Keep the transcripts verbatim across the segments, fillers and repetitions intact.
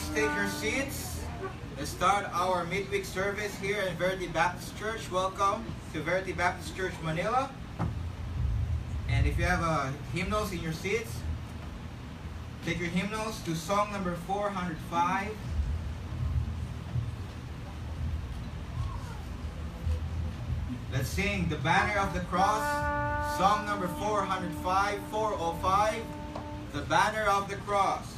Please take your seats. Let's start our midweek service here in Verity Baptist Church. Welcome to Verity Baptist Church, Manila. And if you have uh, hymnals in your seats, take your hymnals to song number four hundred five. Let's sing The Banner of the Cross, song number four hundred five, four oh five, The Banner of the Cross.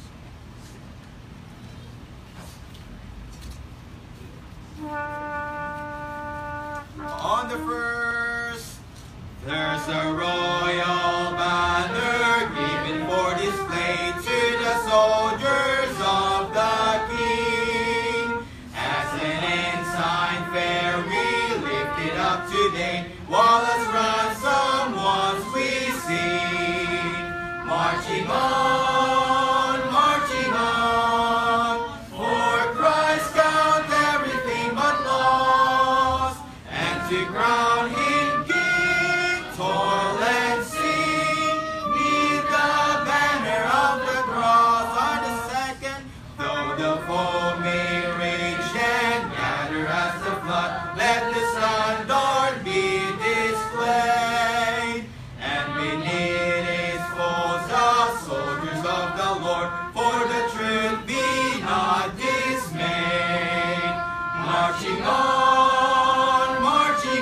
On the first, there's a royal banner given for display to the soldiers of the King. As an ensign fair we lift it up today, while as ransom once we sing. Marching on, marching on, for Christ count everything but loss, and to crown him King, toil and sing, neath the banner of the cross. On the second, though the foe may rage and gather as the flood, let the standard be displayed, and beneath its foes the soldiers of the Lord, for the truth be not dismayed. Marching on, marching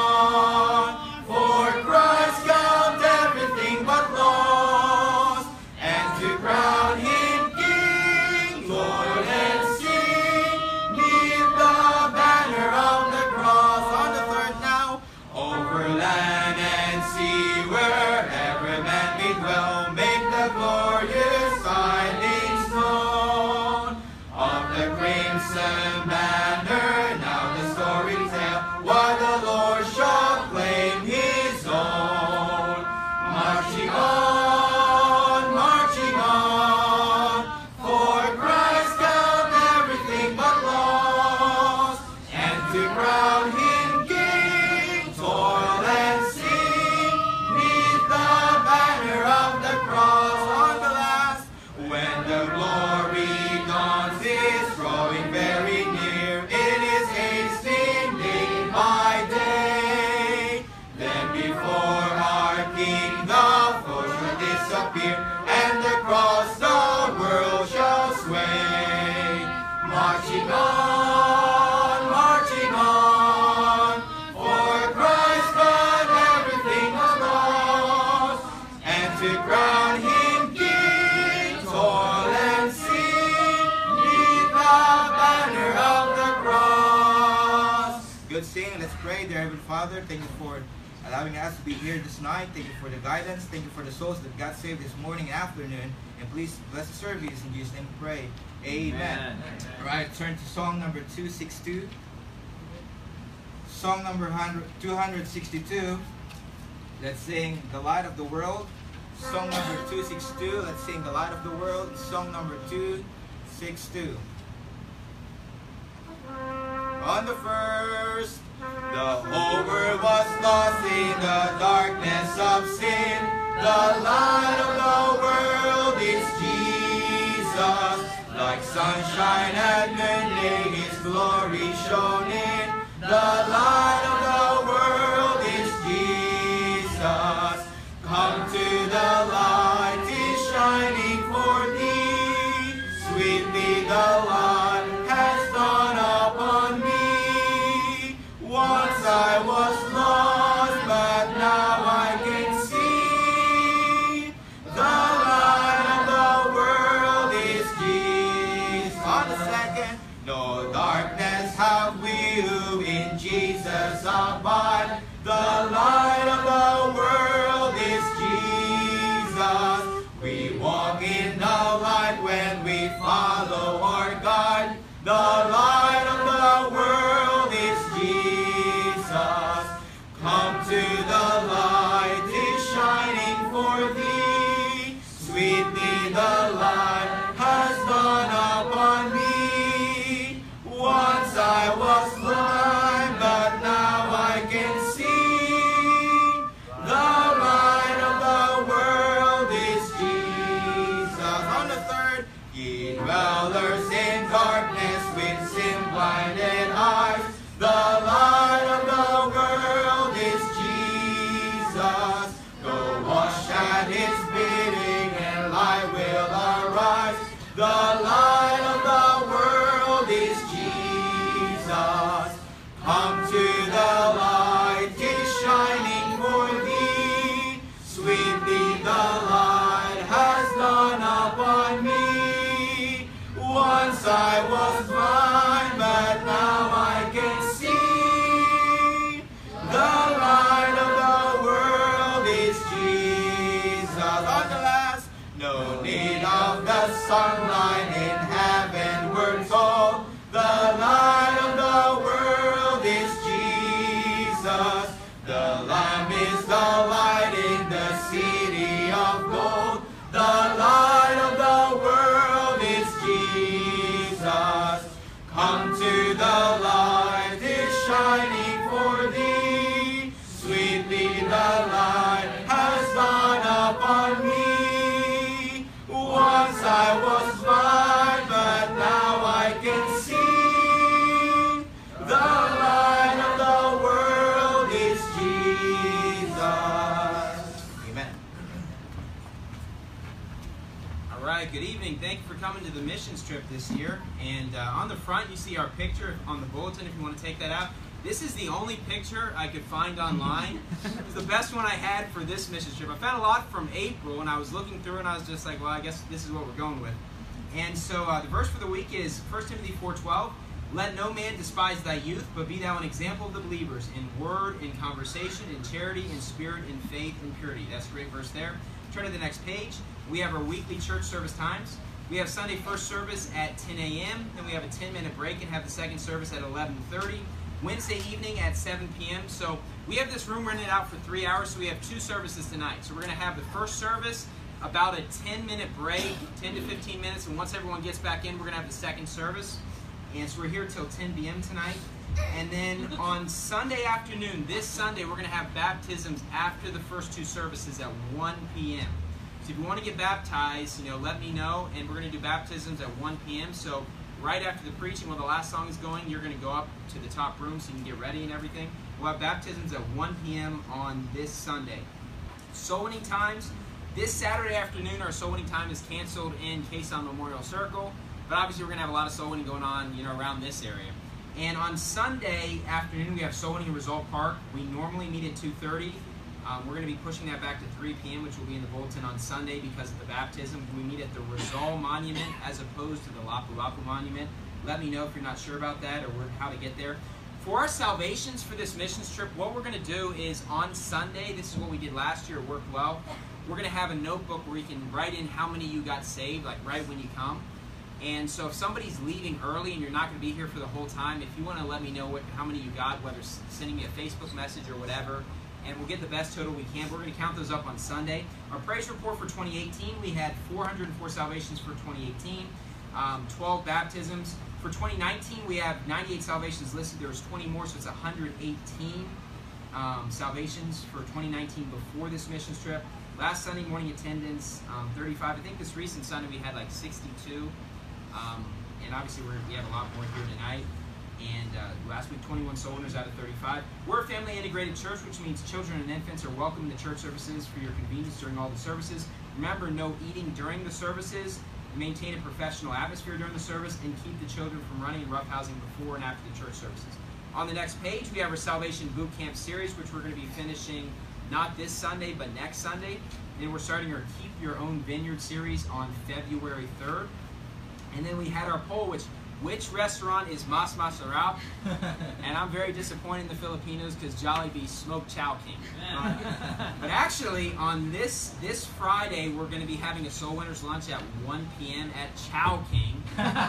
on, for Christ count everything but loss, and to crown him King, Lord and sing, neath the banner of the cross. On the third now, over land and sea, wherever man may dwell, make the glorious tidings known of the crimson banner. Now the story tell why the Lord shall claim his own. Marching on, marching on, for Christ count everything but loss, and to crown him King, toil and sing, neath the banner of the cross. On the last, when the glory dawns, is drawing very near, it is hastening day by day. Then before our King the foe shall disappear, and across the world shall sway. Marching on, marching on, for Christ got everything was lost, and to crown him King, toil and sing, neath the banner of the cross. Good singing. Let's pray. Dear Heavenly Father, thank you for allowing us to be here this night. Thank you for the guidance. Thank you for the souls that got saved this morning and afternoon. And please bless the service. In Jesus' name we pray. Amen. Amen. All right, turn to song number two sixty-two. Song number two hundred sixty-two. Let's sing The Light of the World. Song number two sixty-two. Let's sing The Light of the World. Song number two sixty-two. On the first, the whole world was lost in the darkness of sin. The light of the world is Jesus. Like sunshine at noonday, his glory shone in. The light of the world is Jesus. Come to the light, is shining for thee. Sweetly the light has dawned upon me. Once I was lost, but now I can see. The light of the world is Jesus. On the second, no darkness have we who in Jesus abide. The light of the world is Jesus. We walk in the light when we follow our God. The light of the world is Jesus. Come to the light, is shining for thee. Sweetly the light has dawned upon me. Once I was blind, but now I can see. The light of the world is Jesus. On the third, ye dwellers in darkness with sin-blinded eyes. The light of the world is Jesus. Go wash at his bidding and light will arise. The light of the world is Jesus. Come to the light, is shining for thee. Sweetly the light has dawned upon me. Once I was blind, but now I can see. The light of the world is Jesus. On the last, no need of the sunlight in heaven, we're told. The light of the world is Jesus. The Lamb is the light in the city of gold. The light of the world is Jesus. Come to the light, is shining for thee. Sweetly the light has dawned upon me. Once I was blind, but now I can see. The light of the world is Jesus. Amen. All right, good evening. Thank you for coming to the missions trip this year. And uh, on the front, you see our picture on the bulletin if you want to take that out. This is the only picture I could find online. It was the best one I had for this missions trip. I found a lot from April, and I was looking through, and I was just like, well, I guess this is what we're going with. And so uh, the verse for the week is First Timothy four twelve. Let no man despise thy youth, but be thou an example of the believers in word, in conversation, in charity, in spirit, in faith, in purity. That's a great verse there. Turn to the next page. We have our weekly church service times. We have Sunday first service at ten a m Then we have a ten minute break and have the second service at eleven thirty. Wednesday evening at seven p m So we have this room rented out for three hours, so we have two services tonight. So we're going to have the first service, about a ten minute break, ten to fifteen minutes, and once everyone gets back in, we're going to have the second service. And so we're here till ten p m tonight. And then on Sunday afternoon, this Sunday, we're going to have baptisms after the first two services at one p m So if you want to get baptized, you know, let me know. And we're going to do baptisms at one p m So right after the preaching, while the last song is going, you're going to go up to the top room so you can get ready and everything. We'll have baptisms at one p m on this Sunday. Soul winning times. This Saturday afternoon, our soul winning time is canceled in Quezon Memorial Circle. But obviously, we're going to have a lot of soul winning going on, you know, around this area. And on Sunday afternoon, we have soul winning in Result Park. We normally meet at two thirty. Um, we're going to be pushing that back to three p m, which will be in the bulletin on Sunday because of the baptism. We meet at the Rizal Monument as opposed to the Lapu Lapu Monument. Let me know if you're not sure about that or how to get there. For our salvations for this missions trip, what we're going to do is on Sunday, this is what we did last year, it worked well. We're going to have a notebook where you can write in how many you got saved, like right when you come. And so if somebody's leaving early and you're not going to be here for the whole time, if you want to let me know what, how many you got, whether sending me a Facebook message or whatever, and we'll get the best total we can. We're going to count those up on Sunday. Our praise report for twenty eighteen, we had four hundred four salvations for twenty eighteen, um, twelve baptisms. For twenty nineteen, we have ninety-eight salvations listed. There was twenty more, so it's one hundred eighteen um, salvations for twenty nineteen before this missions trip. Last Sunday morning attendance, um, thirty-five. I think this recent Sunday we had like sixty-two. Um, and obviously we're, we have a lot more here tonight. And uh, last week, twenty-one soul winners out of thirty-five. We're a family integrated church, which means children and infants are welcome to church services for your convenience during all the services. Remember, no eating during the services. Maintain a professional atmosphere during the service, and keep the children from running and roughhousing before and after the church services. On the next page, we have our Salvation Boot Camp series, which we're going to be finishing not this Sunday, but next Sunday. Then we're starting our Keep Your Own Vineyard series on February third. And then we had our poll, which which restaurant is Mas Masarap? And I'm very disappointed in the Filipinos because Jollibee smoked Chow King. Uh, but actually, on this this Friday, we're going to be having a Soul Winners lunch at one p m at Chow King,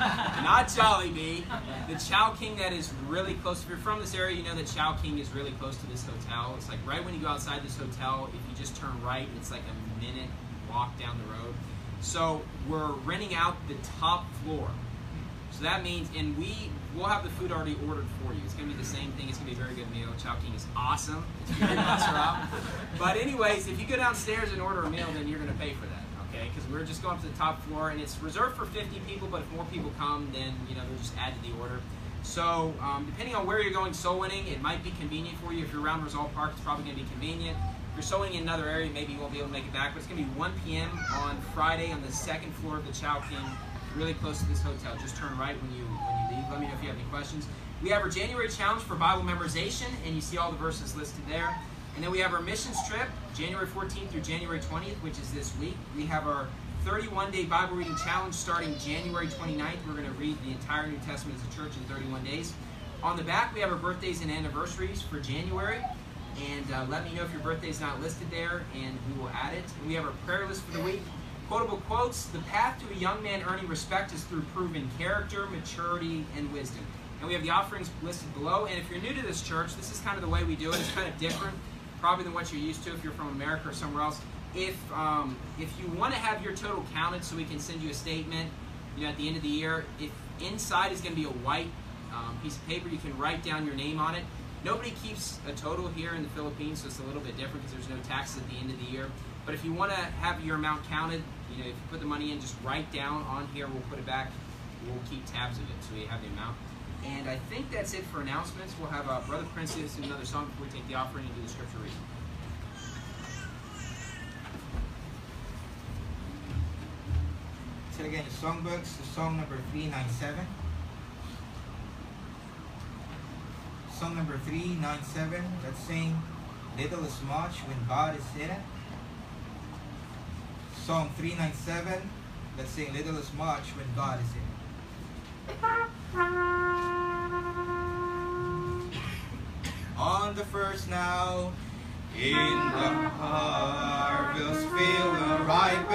not Jollibee. The Chow King that is really close. If you're from this area, you know that Chow King is really close to this hotel. It's like right when you go outside this hotel, if you just turn right, it's like a minute walk down the road. So we're renting out the top floor. So that means, and we will have the food already ordered for you. It's going to be the same thing. It's going to be a very good meal. Chow King is awesome. It's very Masarap. But anyways, if you go downstairs and order a meal, then you're going to pay for that. okay? Because we're just going up to the top floor, and it's reserved for fifty people, but if more people come, then, you know, they'll just add to the order. So, um, depending on where you're going soul winning, it might be convenient for you. If you're around Result Park, it's probably going to be convenient. If you're soul winning in another area, maybe you won't be able to make it back, but it's going to be one p m on Friday on the second floor of the Chowking, really close to this hotel. Just turn right when you, when you leave. Let me know if you have any questions. We have our January challenge for Bible memorization, and you see all the verses listed there. And then we have our missions trip, January fourteenth through January twentieth, which is this week. We have our thirty-one day Bible reading challenge starting January twenty-ninth. We're going to read the entire New Testament as a church in thirty-one days. On the back, we have our birthdays and anniversaries for January. And uh, let me know if your birthday is not listed there, and we will add it. And we have our prayer list for the week. Quotable quotes: the path to a young man earning respect is through proven character, maturity, and wisdom. And we have the offerings listed below. And if you're new to this church, this is kind of the way we do it. It's kind of different, probably than what you're used to if you're from America or somewhere else. If um, if you want to have your total counted so we can send you a statement, you know, at the end of the year, if inside is going to be a white um, piece of paper, you can write down your name on it. Nobody keeps a total here in the Philippines, so it's a little bit different because there's no taxes at the end of the year. But if you want to have your amount counted, you know, if you put the money in, just write down on here. We'll put it back. We'll keep tabs of it so we have the amount. And I think that's it for announcements. We'll have uh, Brother Prince sing another song before we take the offering and do the scripture reading. So again, the songbooks, the song number three ninety-seven. Song number three ninety-seven, let's sing Little is Much When God is in it. Song three ninety-seven, let's sing Little is Much When God is in it. On the first now, in the harvest field and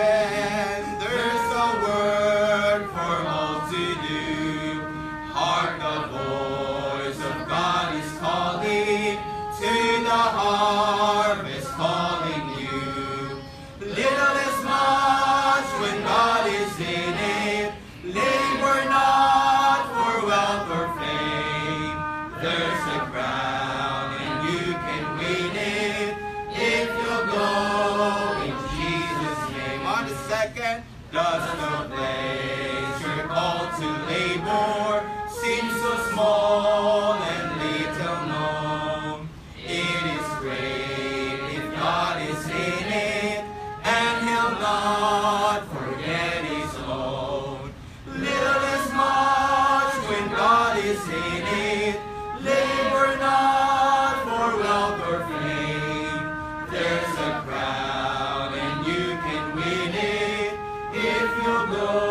ripen, there's a work for all to do. Hark, the voice of God is calling, to the harvest calling you. Little is much when God is in it, labor not for wealth or fame. There's a crown and you can win it if you'll go in Jesus' name. On the second, does the place you're called to labor seem so small and little known? It is great if God is in it, and He'll not forget His own. Little is much when God is in it, labor not for wealth or fame. There's a crown and you can win it if you'll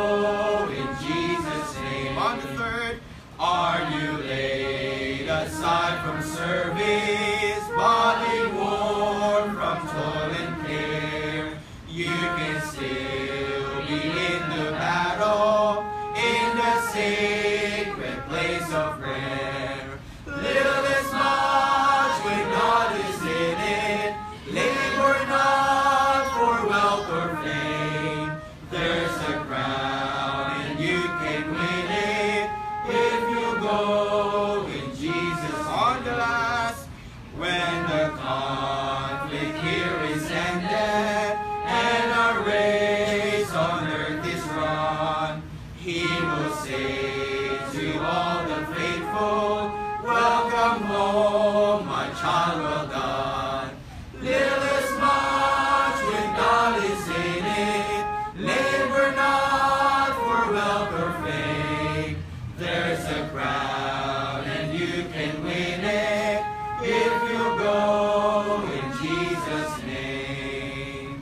go in Jesus' name. On the third, are you laid aside from service, body worn from toil and care? You can still be in the battle, in the sacred place of prayer. Little is much when God is in it, labor not for wealth or fame. There's a crown and you can win it if you go in Jesus. On the last, when the conflict here is ended and our race on earth is run, He will say to all the faithful, welcome home, my child, well done. Little is much when God is in it, labor not for wealth or fame. There's a crown and you can win it if you go in Jesus' name.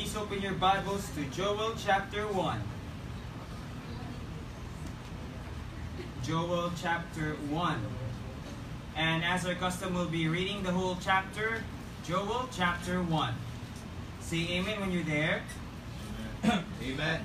please open your Bibles to Joel chapter one. Joel chapter one. And as our custom, we'll be reading the whole chapter, Joel chapter one. Say amen when you're there. Amen.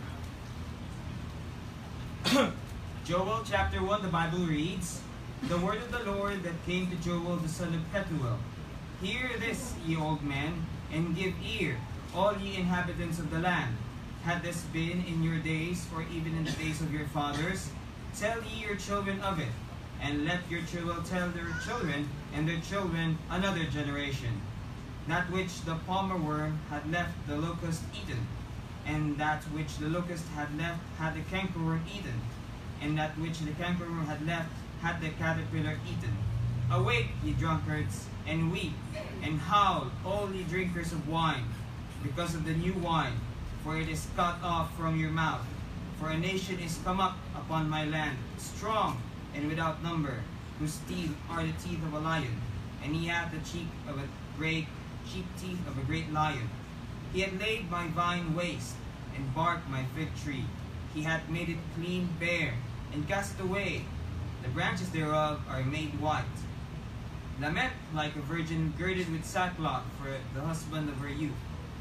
Joel chapter one, the Bible reads, "The word of the Lord that came to Joel the son of Pethuel. Hear this, ye old men, and give ear, all ye inhabitants of the land. Had this been in your days, or even in the days of your fathers, tell ye your children of it, and let your children tell their children, and their children another generation. That which the palmer worm had left the locust eaten, and that which the locust had left had the cankerworm eaten, and that which the cankerworm had left had the caterpillar eaten. Awake, ye drunkards, and weep, and howl, all ye drinkers of wine, because of the new wine, for it is cut off from your mouth. For a nation is come up upon my land, strong and without number, whose teeth are the teeth of a lion, and he hath the cheek of a great cheek teeth of a great lion. He hath laid my vine waste, and barked my fig tree. He hath made it clean bare, and cast it away. The branches thereof are made white. Lament like a virgin girded with sackcloth for the husband of her youth.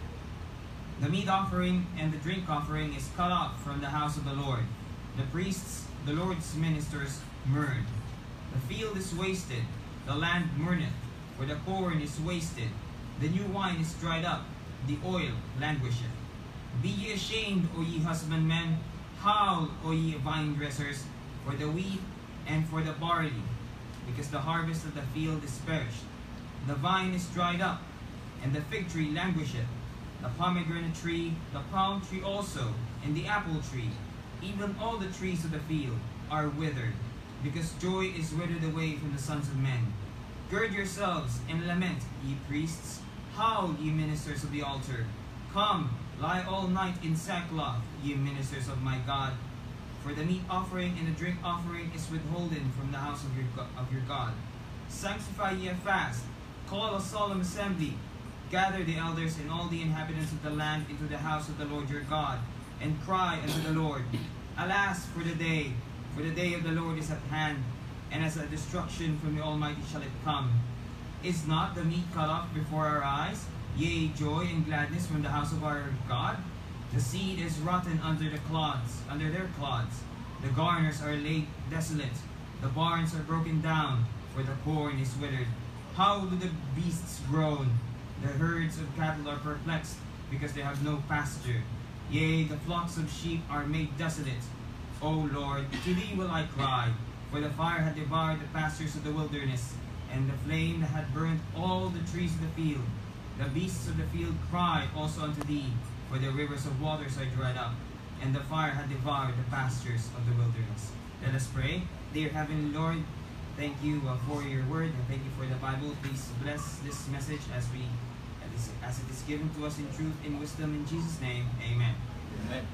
The meat offering and the drink offering is cut off from the house of the Lord. The priests, the Lord's ministers, mourn. The field is wasted, the land mourneth, for the corn is wasted. The new wine is dried up, the oil languisheth. Be ye ashamed, O ye husbandmen, howl, O ye vine dressers, for the wheat and for the barley, because the harvest of the field is perished. The vine is dried up, and the fig tree languisheth. The pomegranate tree, the palm tree also, and the apple tree, even all the trees of the field, are withered, because joy is withered away from the sons of men. Gird yourselves and lament, ye priests. Howl, ye ministers of the altar. Come, lie all night in sackcloth, ye ministers of my God. For the meat offering and the drink offering is withholden from the house of your, of your God. Sanctify ye a fast, call a solemn assembly. Gather the elders and all the inhabitants of the land into the house of the Lord your God, and cry unto the Lord. Alas for the day, for the day of the Lord is at hand, and as a destruction from the Almighty shall it come. Is not the meat cut off before our eyes? Yea, joy and gladness from the house of our God? The seed is rotten under the clods, under their clods. The garners are laid desolate. The barns are broken down, for the corn is withered. How do the beasts groan? The herds of cattle are perplexed, because they have no pasture. Yea, the flocks of sheep are made desolate. O Lord, to thee will I cry, for the fire had devoured the pastures of the wilderness, and the flame had burnt all the trees of the field. The beasts of the field cry also unto thee, for the rivers of waters are dried up, and the fire had devoured the pastures of the wilderness. Let us pray. Dear Heavenly Lord, thank you uh, for your word, and thank you for the Bible. Please bless this message as we as it is given to us in truth, in wisdom, in Jesus' name. Amen. Amen.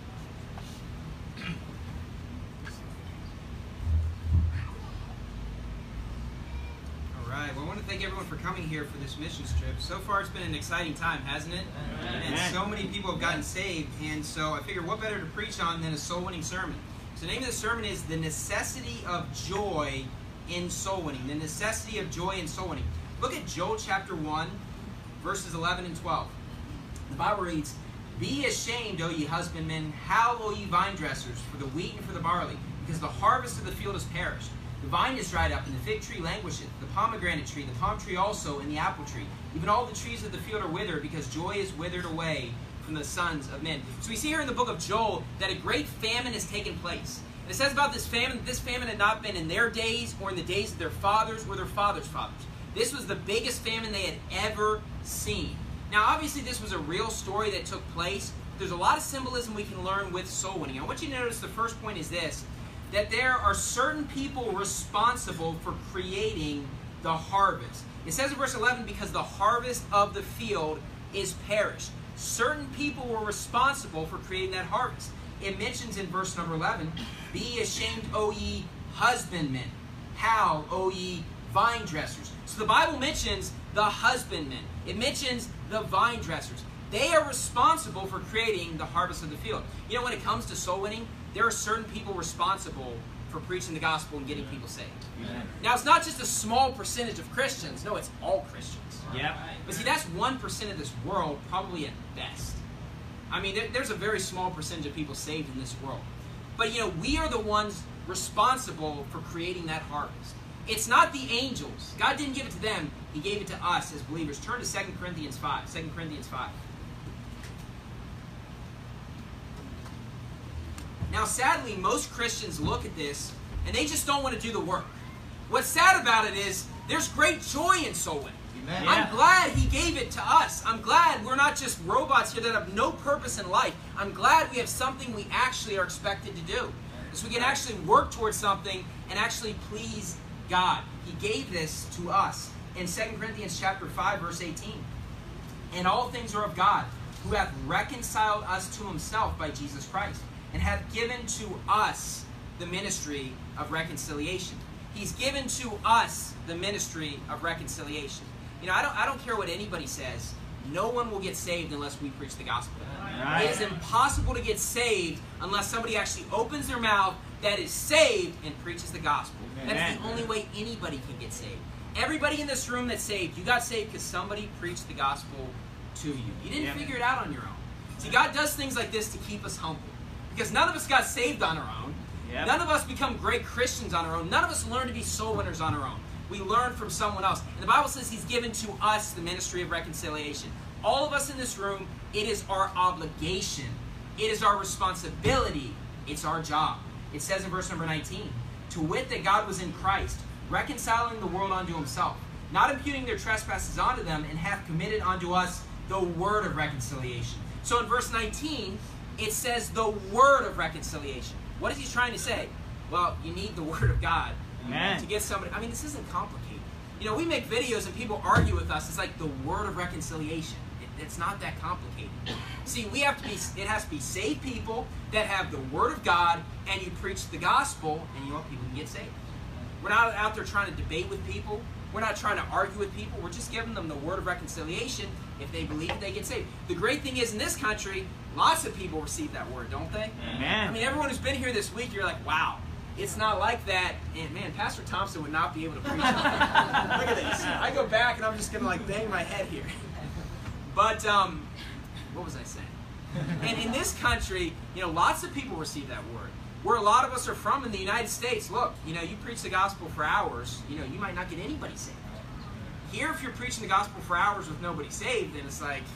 All right. Well, I want to thank everyone for coming here for this missions trip. So far, it's been an exciting time, hasn't it? Amen. And so many people have gotten saved, and so I figured what better to preach on than a soul-winning sermon. So the name of the sermon is The Necessity of Joy in Soul Winning. The Necessity of Joy in Soul Winning. Look at Joel chapter one, verses eleven and twelve. The Bible reads, Be ashamed, O ye husbandmen, howl, O ye vine dressers, for the wheat and for the barley, because the harvest of the field is perished. The vine is dried up, and the fig tree languisheth, the pomegranate tree, the palm tree also, and the apple tree. Even all the trees of the field are withered, because joy is withered away from the sons of men. So we see here in the book of Joel that a great famine has taken place. And it says about this famine, that this famine had not been in their days, or in the days of their fathers, or their fathers' fathers. This was the biggest famine they had ever seen. Now, obviously, this was a real story that took place. There's a lot of symbolism we can learn with soul winning. I want you to notice the first point is this, that there are certain people responsible for creating the harvest. It says in verse eleven, because the harvest of the field is perished. Certain people were responsible for creating that harvest. It mentions in verse number eleven, Be ashamed, O ye husbandmen. Howl, O ye vine dressers. So the Bible mentions the husbandmen. It mentions the vine dressers. They are responsible for creating the harvest of the field. You know, when it comes to soul winning, there are certain people responsible for preaching the gospel and getting people saved. Amen. Now, it's not just a small percentage of Christians. No, it's all Christians. Yep. But see, that's one percent of this world, probably at best. I mean, there, there's a very small percentage of people saved in this world. But, you know, we are the ones responsible for creating that harvest. It's not the angels. God didn't give it to them. He gave it to us as believers. Turn to Second Corinthians five. Second Corinthians five. Now, sadly, most Christians look at this and they just don't want to do the work. What's sad about it is there's great joy in soul winning. Amen. Yeah. I'm glad he gave it to us. I'm glad we're not just robots here that have no purpose in life. I'm glad we have something we actually are expected to do. So we can actually work towards something and actually please God. He gave this to us in Second Corinthians chapter five, verse eighteen. And all things are of God, who hath reconciled us to himself by Jesus Christ, and hath given to us the ministry of reconciliation. He's given to us the ministry of reconciliation. You know, I don't, I don't care what anybody says. No one will get saved unless we preach the gospel. Right. It is impossible to get saved unless somebody actually opens their mouth that is saved and preaches the gospel. Amen. That's the only way anybody can get saved. Everybody in this room that's saved, you got saved because somebody preached the gospel to you. You didn't Yep. figure it out on your own. See, God does things like this to keep us humble. Because none of us got saved on our own. Yep. None of us become great Christians on our own. None of us learn to be soul winners on our own. We learn from someone else. And the Bible says he's given to us the ministry of reconciliation. All of us in this room, it is our obligation. It is our responsibility. It's our job. It says in verse number nineteen, to wit that God was in Christ, reconciling the world unto himself, not imputing their trespasses unto them, and hath committed unto us the word of reconciliation. So in verse nineteen, it says the word of reconciliation. What is he trying to say? Well, you need the word of God Amen. to get somebody. I mean, this isn't complicated. You know, we make videos and people argue with us. It's like the word of reconciliation. It, it's not that complicated. See, we have to be. It has to be saved people that have the word of God, and you preach the gospel, and you know what? People can get saved. We're not out there trying to debate with people. We're not trying to argue with people. We're just giving them the word of reconciliation. If they believe it, they get saved. The great thing is, in this country, lots of people receive that word, don't they? Amen. I mean, everyone who's been here this week, you're like, wow, it's not like that. And man, Pastor Thompson would not be able to preach. Look at this. I go back and I'm just going to like bang my head here. But, um, what was I saying? And in this country, you know, lots of people receive that word. Where a lot of us are from in the United States, look, you know, you preach the gospel for hours, you know, you might not get anybody saved. Here, if you're preaching the gospel for hours with nobody saved, then it's like,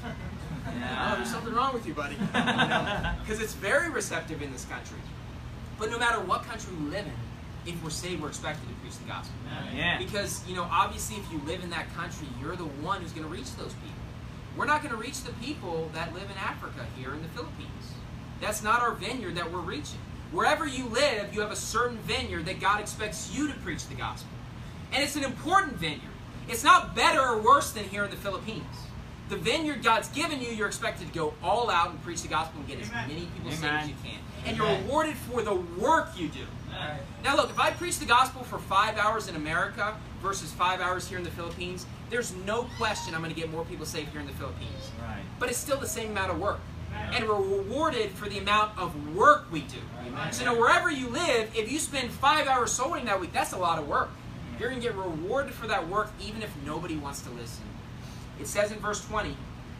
oh, there's something wrong with you, buddy. Because it's very receptive in this country. But no matter what country we live in, if we're saved, we're expected to preach the gospel. Yeah. Because, you know, obviously if you live in that country, you're the one who's going to reach those people. We're not going to reach the people that live in Africa here in the Philippines. That's not our vineyard that we're reaching. Wherever you live, you have a certain vineyard that God expects you to preach the gospel. And it's an important vineyard. It's not better or worse than here in the Philippines. The vineyard God's given you, you're expected to go all out and preach the gospel and get as Amen. many people Amen. saved as you can. And Amen. you're rewarded for the work you do. Right. Now look, if I preach the gospel for five hours in America versus five hours here in the Philippines, there's no question I'm going to get more people saved here in the Philippines. Right. But it's still the same amount of work. And we're rewarded for the amount of work we do. Amen. So now wherever you live, if you spend five hours soul winning that week, that's a lot of work. You're going to get rewarded for that work even if nobody wants to listen. It says in verse twenty,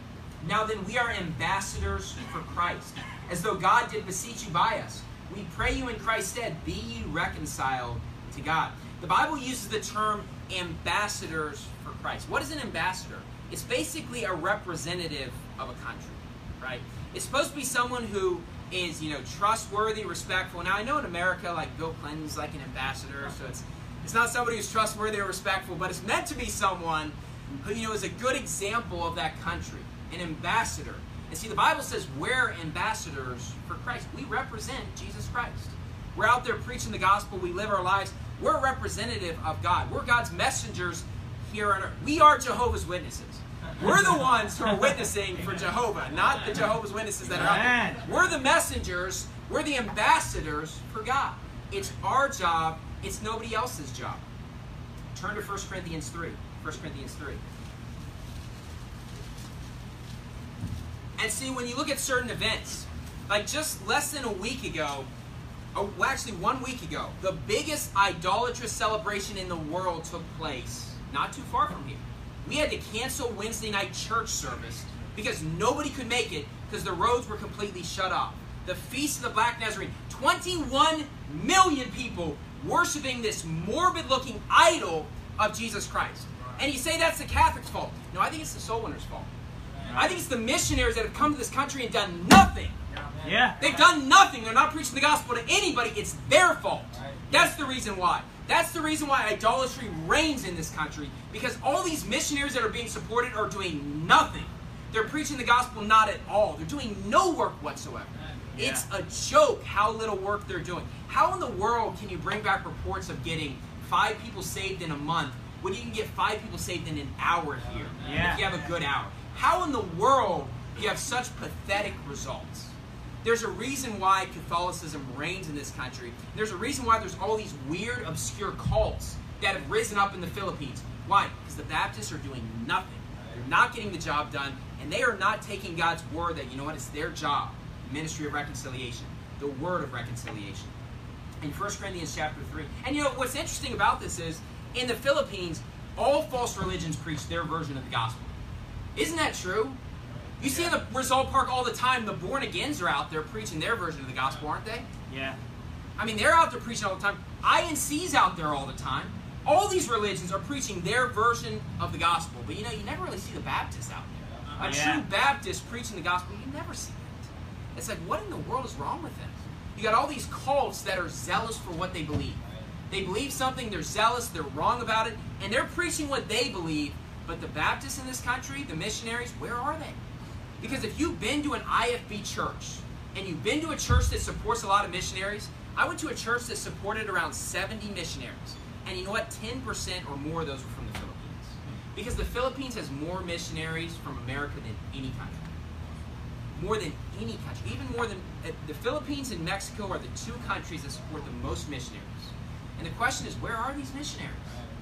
now then we are ambassadors for Christ, as though God did beseech you by us. We pray you in Christ's stead, be ye reconciled to God. The Bible uses the term ambassadors for Christ. What is an ambassador? It's basically a representative of a country, right? It's supposed to be someone who is, you know, trustworthy, respectful. Now, I know in America, like Bill Clinton's like an ambassador, so it's it's not somebody who's trustworthy or respectful, but it's meant to be someone who, you know, is a good example of that country, an ambassador. And see, the Bible says we're ambassadors for Christ. We represent Jesus Christ. We're out there preaching the gospel. We live our lives. We're a representative of God. We're God's messengers here on earth. We are Jehovah's Witnesses. We're the ones who are witnessing for Jehovah, not the Jehovah's Witnesses that are out there. We're the messengers. We're the ambassadors for God. It's our job. It's nobody else's job. Turn to First Corinthians three. First Corinthians three. And see, when you look at certain events, like just less than a week ago, oh, well, actually one week ago, the biggest idolatrous celebration in the world took place not too far from here. We had to cancel Wednesday night church service because nobody could make it because the roads were completely shut off. The Feast of the Black Nazarene. twenty-one million people worshiping this morbid-looking idol of Jesus Christ. And you say that's the Catholics' fault. No, I think it's the soul winners' fault. I think it's the missionaries that have come to this country and done nothing. Yeah. They've done nothing. They're not preaching the gospel to anybody. It's their fault. That's the reason why. That's the reason why idolatry reigns in this country. Because all these missionaries that are being supported are doing nothing. They're preaching the gospel not at all. They're doing no work whatsoever. Yeah. It's a joke how little work they're doing. How in the world can you bring back reports of getting five people saved in a month when you can get five people saved in an hour here? Yeah. If you have a good hour. How in the world do you have such pathetic results? There's a reason why Catholicism reigns in this country. There's a reason why there's all these weird, obscure cults that have risen up in the Philippines. Why? Because the Baptists are doing nothing. They're not getting the job done, and they are not taking God's word that, you know what, it's their job. Ministry of reconciliation. The word of reconciliation. In First Corinthians chapter three. And you know, what's interesting about this is, in the Philippines, all false religions preach their version of the gospel. Isn't that true? You see in the Rizal Park all the time, the born-agains are out there preaching their version of the gospel, aren't they? Yeah. I mean, they're out there preaching all the time. I N C's out there all the time. All these religions are preaching their version of the gospel. But you know, you never really see the Baptists out there. A Yeah. true Baptist preaching the gospel, you never see that. It's like, what in the world is wrong with them? You got all these cults that are zealous for what they believe. They believe something, they're zealous, they're wrong about it, and they're preaching what they believe. But the Baptists in this country, the missionaries, where are they? Because if you've been to an I F B church, and you've been to a church that supports a lot of missionaries, I went to a church that supported around seventy missionaries. And you know what? ten percent or more of those were from the Philippines. Because the Philippines has more missionaries from America than any country. More than any country. Even more than... Uh, the Philippines and Mexico are the two countries that support the most missionaries. And the question is, where are these missionaries?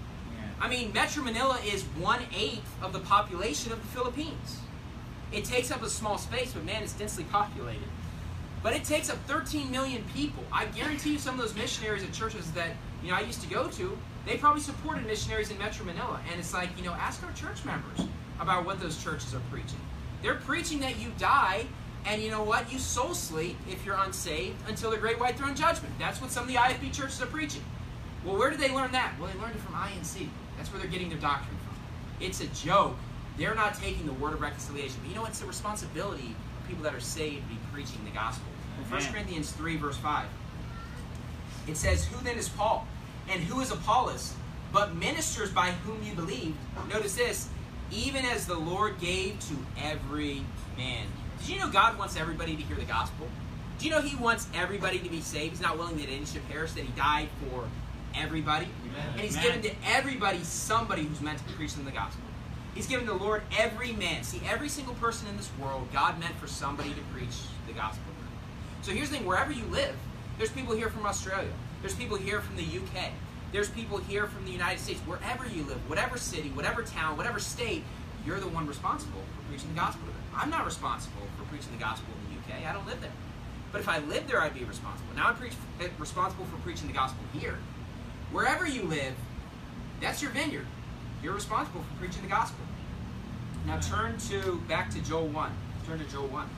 I mean, Metro Manila is one-eighth of the population of the Philippines. It takes up a small space, but man, it's densely populated. But it takes up thirteen million people. I guarantee you some of those missionaries at churches that, you know, I used to go to, they probably supported missionaries in Metro Manila. And it's like, you know, ask our church members about what those churches are preaching. They're preaching that you die, and you know what? You soul sleep if you're unsaved until the great white throne judgment. That's what some of the I F B churches are preaching. Well, where did they learn that? Well, they learned it from I N C. That's where they're getting their doctrine from. It's a joke. They're not taking the word of reconciliation. But you know, it's the responsibility of people that are saved to be preaching the gospel. In First Corinthians three, verse five, it says, "Who then is Paul? And who is Apollos? But ministers by whom you believed." Notice this, "even as the Lord gave to every man." Did you know God wants everybody to hear the gospel? Do you know He wants everybody to be saved? He's not willing that any should perish, that He died for everybody. Amen. And He's Amen. given to everybody somebody who's meant to be preaching the gospel. He's given the Lord every man. See, every single person in this world, God meant for somebody to preach the gospel. So here's the thing, wherever you live, there's people here from Australia. There's people here from the U K. There's people here from the United States. Wherever you live, whatever city, whatever town, whatever state, you're the one responsible for preaching the gospel to them. I'm not responsible for preaching the gospel in the U K. I don't live there. But if I lived there, I'd be responsible. Now I'm preach, responsible for preaching the gospel here. Wherever you live, that's your vineyard. You're responsible for preaching the gospel. Now turn to, back to Joel one. Turn to Joel one.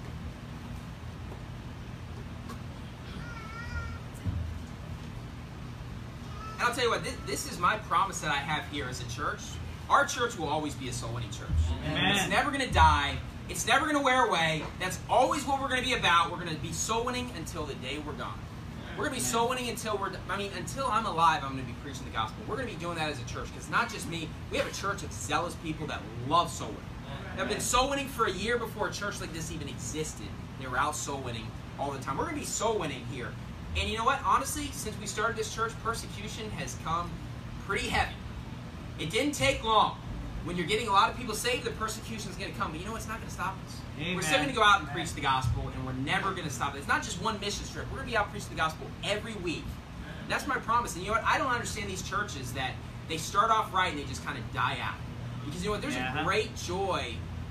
And I'll tell you what, this, this is my promise that I have here as a church. Our church will always be a soul-winning church. Amen. It's never going to die. It's never going to wear away. That's always what we're going to be about. We're going to be soul-winning until the day we're gone. We're going to be soul winning until we're, I mean, until I'm alive, I'm going to be preaching the gospel. We're going to be doing that as a church, because not just me. We have a church of zealous people that love soul winning. They've been soul winning for a year before a church like this even existed. They were out soul winning all the time. We're going to be soul winning here. And you know what? Honestly, since we started this church, persecution has come pretty heavy. It didn't take long. When you're getting a lot of people saved, the persecution is going to come. But you know what's not going to stop us? Amen. We're still going to go out and preach the gospel, and we're never going to stop it. It's not just one mission trip. We're going to be out preaching the gospel every week. And that's my promise. And you know what? I don't understand these churches that they start off right and they just kind of die out. Because you know what? There's yeah. a great joy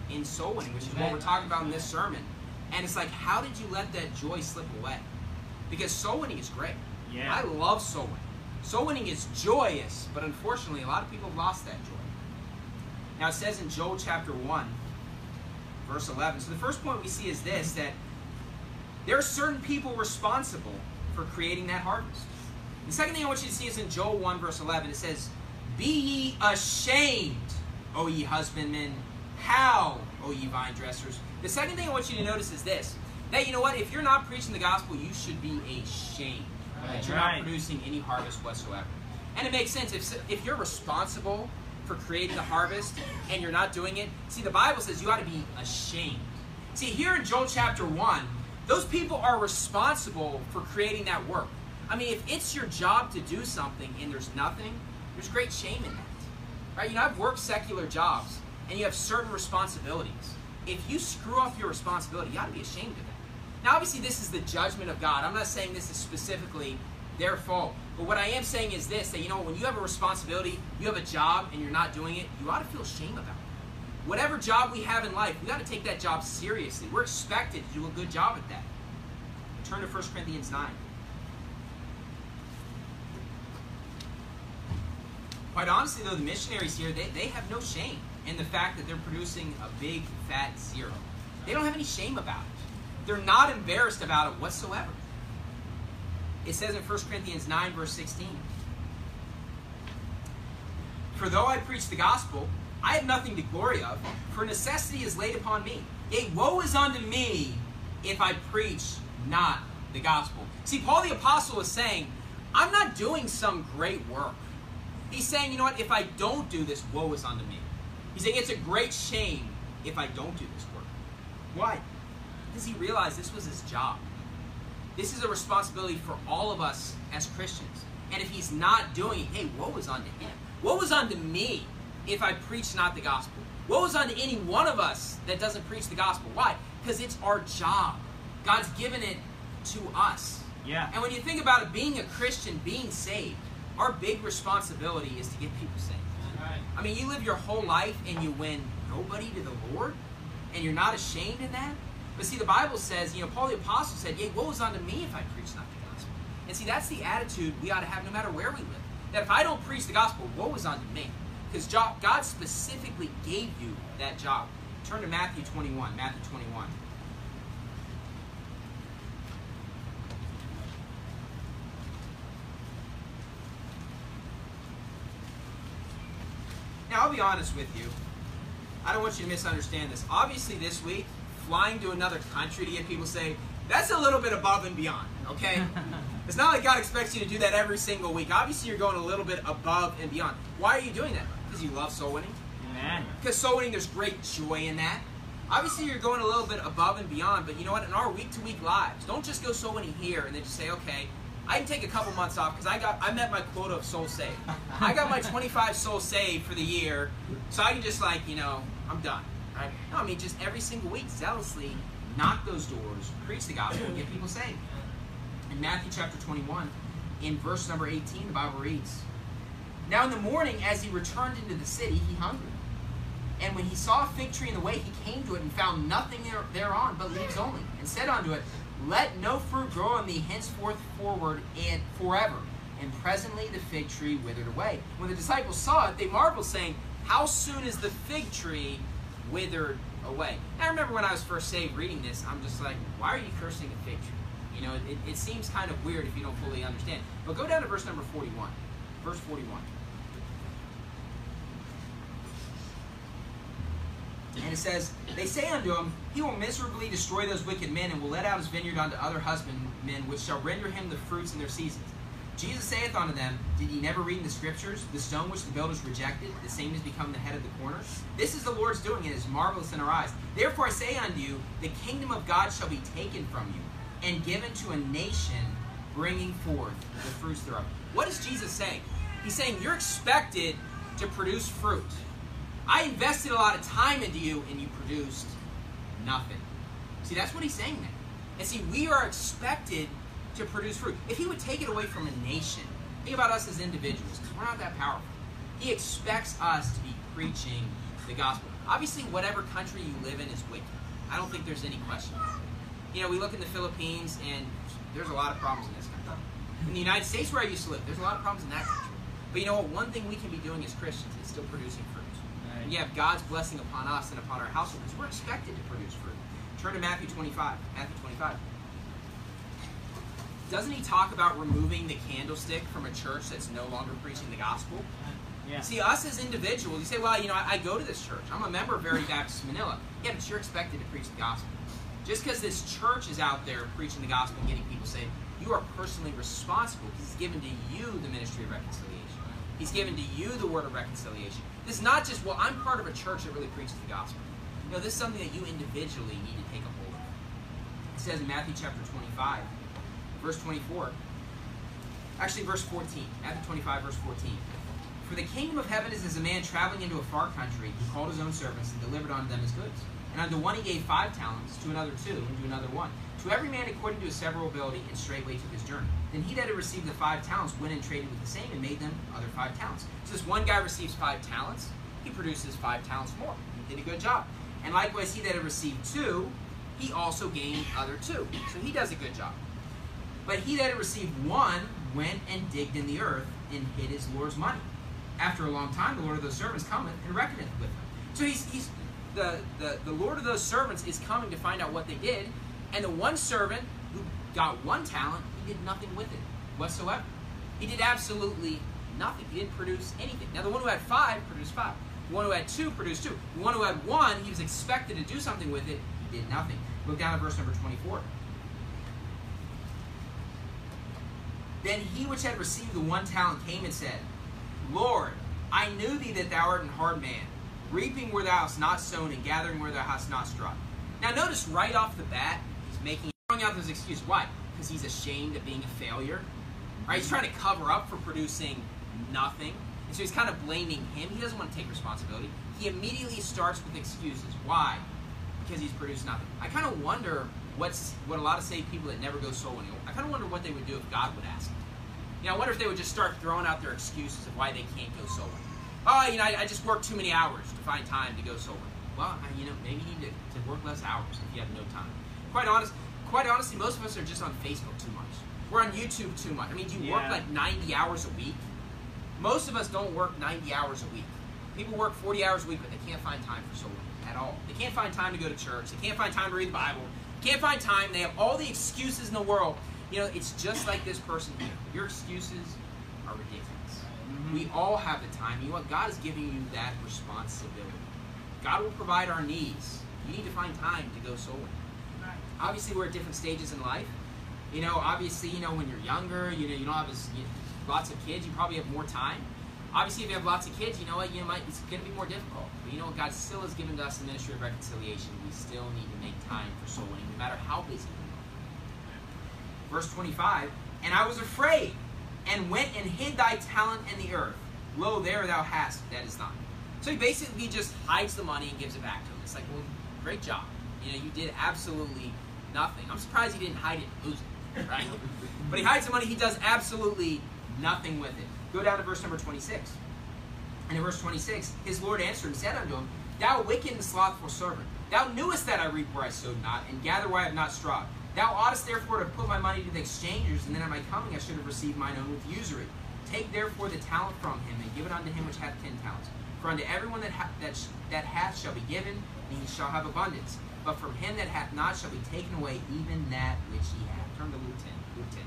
in soul winning, which is what we're talking about in this sermon. And it's like, how did you let that joy slip away? Because soul winning is great. Yeah. I love soul winning. Soul winning is joyous, but unfortunately, a lot of people have lost that joy. Now, it says in Joel chapter one, verse eleven. So the first point we see is this, that there are certain people responsible for creating that harvest. The second thing I want you to see is in Joel one, verse eleven. It says, "Be ye ashamed, O ye husbandmen, howl, O ye vine dressers." The second thing I want you to notice is this, that, you know what, if you're not preaching the gospel, you should be ashamed that you're Right. not producing any harvest whatsoever. And it makes sense. If, if you're responsible for creating the harvest and you're not doing it, see, the Bible says you ought to be ashamed. See, here in Joel chapter one, those people are responsible for creating that work. I mean, if it's your job to do something and there's nothing, there's great shame in that. Right? You know, I've worked secular jobs and you have certain responsibilities. If you screw up your responsibility, you ought to be ashamed of that. Now, obviously, this is the judgment of God. I'm not saying this is specifically their fault. But what I am saying is this, that, you know, when you have a responsibility, you have a job, and you're not doing it, you ought to feel shame about it. Whatever job we have in life, we got to take that job seriously. We're expected to do a good job at that. Turn to First Corinthians nine. Quite honestly, though, the missionaries here, they, they have no shame in the fact that they're producing a big, fat zero. They don't have any shame about it. They're not embarrassed about it whatsoever. It says in First Corinthians nine, verse sixteen, "For though I preach the gospel, I have nothing to glory of, for necessity is laid upon me. Yea, woe is unto me if I preach not the gospel." See, Paul the Apostle is saying, I'm not doing some great work. He's saying, you know what, if I don't do this, woe is unto me. He's saying it's a great shame if I don't do this work. Why? Because he realized this was his job. This is a responsibility for all of us as Christians. And if he's not doing it, hey, woe is unto him. Woe is unto me if I preach not the gospel. Woe is unto any one of us that doesn't preach the gospel. Why? Because it's our job. God's given it to us. Yeah. And when you think about it, being a Christian, being saved, our big responsibility is to get people saved. Right. I mean, you live your whole life and you win nobody to the Lord, and you're not ashamed in that. But see, the Bible says, you know, Paul the Apostle said, yea, woe is unto me if I preach not the gospel. And see, that's the attitude we ought to have no matter where we live. That if I don't preach the gospel, woe is unto me. Because God specifically gave you that job. Turn to Matthew twenty-one. Matthew twenty-one. Now, I'll be honest with you. I don't want you to misunderstand this. Obviously, this week, flying to another country to get people saved, that's a little bit above and beyond, okay? It's not like God expects you to do that every single week. Obviously, you're going a little bit above and beyond. Why are you doing that? Because you love soul winning? Amen. Because soul winning, there's great joy in that. Obviously, you're going a little bit above and beyond, but you know what? In our week-to-week lives, don't just go soul winning here and then just say, okay, I can take a couple months off because I got I met my quota of souls saved. I got my twenty-five souls saved for the year, so I can just, like, you know, I'm done. Right? No, I mean, just every single week, zealously knock those doors, preach the gospel, and get people saved. In Matthew chapter twenty-one, in verse number eighteen, the Bible reads, "Now in the morning, as he returned into the city, he hungered. And when he saw a fig tree in the way, he came to it and found nothing there, thereon but leaves only, and said unto it, Let no fruit grow on thee henceforth forward and forever. And presently the fig tree withered away. When the disciples saw it, they marveled, saying, How soon is the fig tree withered away?" Now I remember when I was first saved reading this, I'm just like, why are you cursing a fig tree? You know, it, it seems kind of weird if you don't fully understand. But go down to verse number forty-one. Verse forty-one. And it says, "They say unto him, He will miserably destroy those wicked men, and will let out his vineyard unto other husbandmen, which shall render him the fruits in their seasons. Jesus saith unto them, Did ye never read in the Scriptures, the stone which the builders rejected, the same is become the head of the corner? This is the Lord's doing, and is marvelous in our eyes. Therefore I say unto you, the kingdom of God shall be taken from you, and given to a nation bringing forth the fruits thereof." What is Jesus saying? He's saying you're expected to produce fruit. I invested a lot of time into you, and you produced nothing. See, that's what he's saying there. And see, we are expected to produce fruit. If he would take it away from a nation, think about us as individuals, because we're not that powerful. He expects us to be preaching the gospel. Obviously, whatever country you live in is wicked. I don't think there's any question. You know, we look in the Philippines, and there's a lot of problems in this country. In the United States, where I used to live, there's a lot of problems in that country. But you know what? One thing we can be doing as Christians is still producing fruit. And you have God's blessing upon us and upon our households. We're expected to produce fruit. Turn to Matthew twenty-five. Matthew twenty-five. Doesn't he talk about removing the candlestick from a church that's no longer preaching the gospel? Yeah. See, us as individuals, you say, well, you know, I, I go to this church. I'm a member of Verity Baptist Manila. Yeah, but you're expected to preach the gospel. Just because this church is out there preaching the gospel and getting people saved, you are personally responsible because he's given to you the ministry of reconciliation. He's given to you the word of reconciliation. This is not just, well, I'm part of a church that really preaches the gospel. No, this is something that you individually need to take a hold of. It says in Matthew chapter twenty-five, verse twenty-four, actually verse fourteen, Matthew twenty-five, verse fourteen. For the kingdom of heaven is as a man traveling into a far country who called his own servants and delivered unto them his goods. And unto one he gave five talents, to another two, and to another one. To every man according to his several ability, and straightway took his journey. Then he that had received the five talents went and traded with the same, and made them other five talents. So this one guy receives five talents, he produces five talents more. He did a good job. And likewise he that had received two, he also gained other two. So he does a good job. But he that had received one went and digged in the earth, and hid his Lord's money. After a long time, the Lord of those servants cometh and reckoneth with them. So he's, he's the, the, the Lord of those servants is coming to find out what they did. And the one servant who got one talent, he did nothing with it whatsoever. He did absolutely nothing. He didn't produce anything. Now the one who had five produced five. The one who had two produced two. The one who had one, he was expected to do something with it. He did nothing. Look down at verse number twenty-four. Then he which had received the one talent came and said, Lord, I knew thee that thou art an hard man, reaping where thou hast not sown and gathering where thou hast not struck. Now notice right off the bat, he's making throwing out this excuse. Why? Because he's ashamed of being a failure. Right? He's trying to cover up for producing nothing. And so he's kind of blaming him. He doesn't want to take responsibility. He immediately starts with excuses. Why? Because he's produced nothing. I kind of wonder what's what a lot of saved people that never go soul winning, I kind of wonder what they would do if God would ask them. You know, I wonder if they would just start throwing out their excuses of why they can't go soul winning. Oh, you know, I, I just work too many hours to find time to go soul winning. Well, you know, maybe you need to, to work less hours if you have no time. Quite honest, quite honestly, most of us are just on Facebook too much. We're on YouTube too much. I mean, do you Yeah. work like ninety hours a week? Most of us don't work ninety hours a week. People work forty hours a week, but they can't find time for soul winning at all. They can't find time to go to church. They can't find time to read the Bible. They can't find time. They have all the excuses in the world. You know, it's just like this person here. Your excuses are ridiculous. Mhm. We all have the time. You know what? God is giving you that responsibility. God will provide our needs. You need to find time to go soul winning. Obviously, we're at different stages in life. You know, obviously, you know, when you're younger, you know, you don't have as, you lots of kids, you probably have more time. Obviously, if you have lots of kids, you know what, you know, might, it's going to be more difficult. But you know what, God still has given to us the ministry of reconciliation. We still need to make time for soul winning, no matter how busy we are. Verse twenty-five, and I was afraid, and went and hid thy talent in the earth. Lo, there thou hast, that is thine. So he basically just hides the money and gives it back to him. It's like, well, great job. You know, you did absolutely nothing. I'm surprised he didn't hide it and lose it, right? But he hides the money. He does absolutely nothing with it. Go down to verse number twenty-six. And in verse twenty-six, his Lord answered and said unto him, Thou wicked and slothful servant, thou knewest that I reap where I sowed not, and gather where I have not strawed. Thou oughtest therefore to put my money to the exchangers, and then at my coming I should have received mine own with usury. Take therefore the talent from him, and give it unto him which hath ten talents. For unto everyone that, ha that, sh that hath shall be given, and he shall have abundance. But from him that hath not shall be taken away even that which he hath. Turn to Luke ten. Luke ten.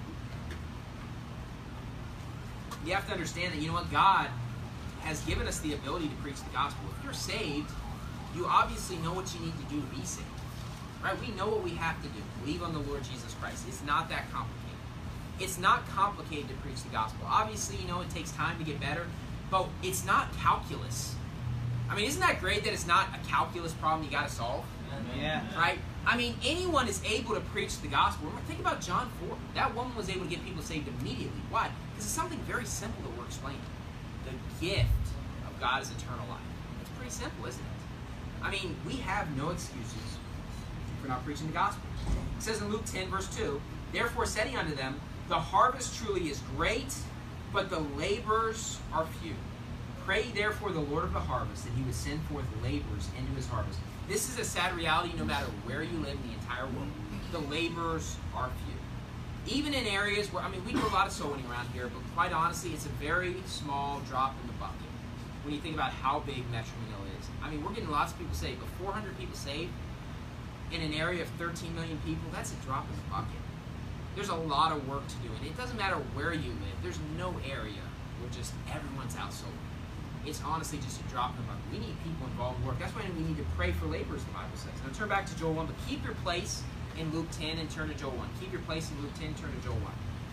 You have to understand that, you know what, God has given us the ability to preach the gospel. If you're saved, you obviously know what you need to do to be saved. Right? We know what we have to do. Believe on the Lord Jesus Christ. It's not that complicated. It's not complicated to preach the gospel. Obviously, you know, it takes time to get better, but it's not calculus. I mean, isn't that great that it's not a calculus problem you got to solve? Yeah. Right? I mean, anyone is able to preach the gospel. Think about John four. That woman was able to get people saved immediately. Why? Because it's something very simple that we're explaining. The gift of God is eternal life. It's pretty simple, isn't it? I mean, we have no excuses for not preaching the gospel. It says in Luke ten, verse two, Therefore said he unto them, The harvest truly is great, but the laborers are few. Pray therefore the Lord of the harvest that he would send forth laborers into his harvest. This is a sad reality no matter where you live in the entire world. The laborers are few. Even in areas where, I mean, we do a lot of soul winning around here, but quite honestly, it's a very small drop in the bucket when you think about how big Metro Manila is. I mean, we're getting lots of people saved, but four hundred people saved in an area of thirteen million people, that's a drop in the bucket. There's a lot of work to do, and it doesn't matter where you live. There's no area where just everyone's out soul winning. It's honestly just a drop in the bucket. We need people involved in work. That's why we need to pray for laborers, the Bible says. Now turn back to Joel one, but keep your place in Luke ten and turn to Joel one. Keep your place in Luke ten, turn to Joel one.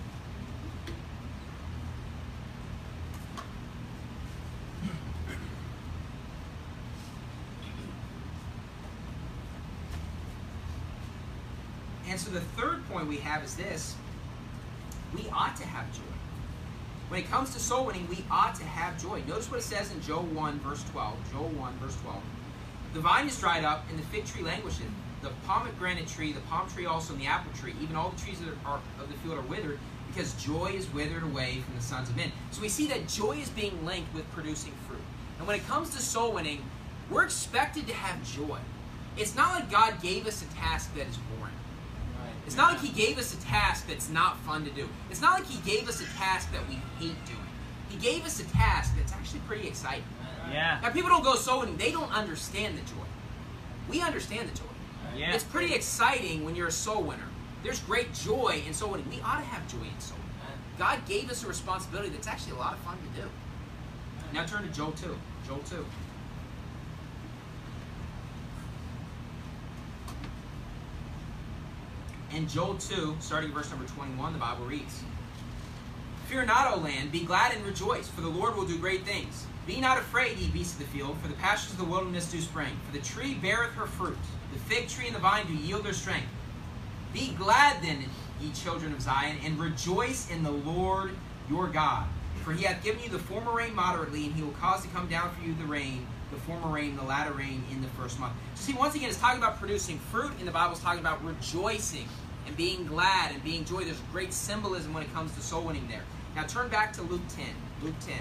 And so the third point we have is this: we ought to have joy. When it comes to soul winning, we ought to have joy. Notice what it says in Joel one, verse twelve. Joel one, verse twelve. The vine is dried up, and the fig tree languisheth. The pomegranate tree, the palm tree also, and the apple tree, even all the trees that are of the field are withered, because joy is withered away from the sons of men. So we see that joy is being linked with producing fruit. And when it comes to soul winning, we're expected to have joy. It's not like God gave us a task that is boring. It's not like he gave us a task that's not fun to do. It's not like he gave us a task that we hate doing. He gave us a task that's actually pretty exciting. Yeah. Now, people don't go soul winning. They don't understand the joy. We understand the joy. Yeah. It's pretty exciting when you're a soul winner. There's great joy in soul winning. We ought to have joy in soul winning. God gave us a responsibility that's actually a lot of fun to do. Now turn to Joel two. Joel two. In Joel two, starting verse number twenty-one, the Bible reads, Fear not, O land, be glad and rejoice, for the Lord will do great things. Be not afraid, ye beasts of the field, for the pastures of the wilderness do spring. For the tree beareth her fruit, the fig tree and the vine do yield their strength. Be glad then, ye children of Zion, and rejoice in the Lord your God. For he hath given you the former rain moderately, and he will cause to come down for you the rain, the former rain, the latter rain in the first month. So see, once again, it's talking about producing fruit, and the Bible's talking about rejoicing and being glad and being joy. There's great symbolism when it comes to soul winning there. Now turn back to Luke ten. Luke ten.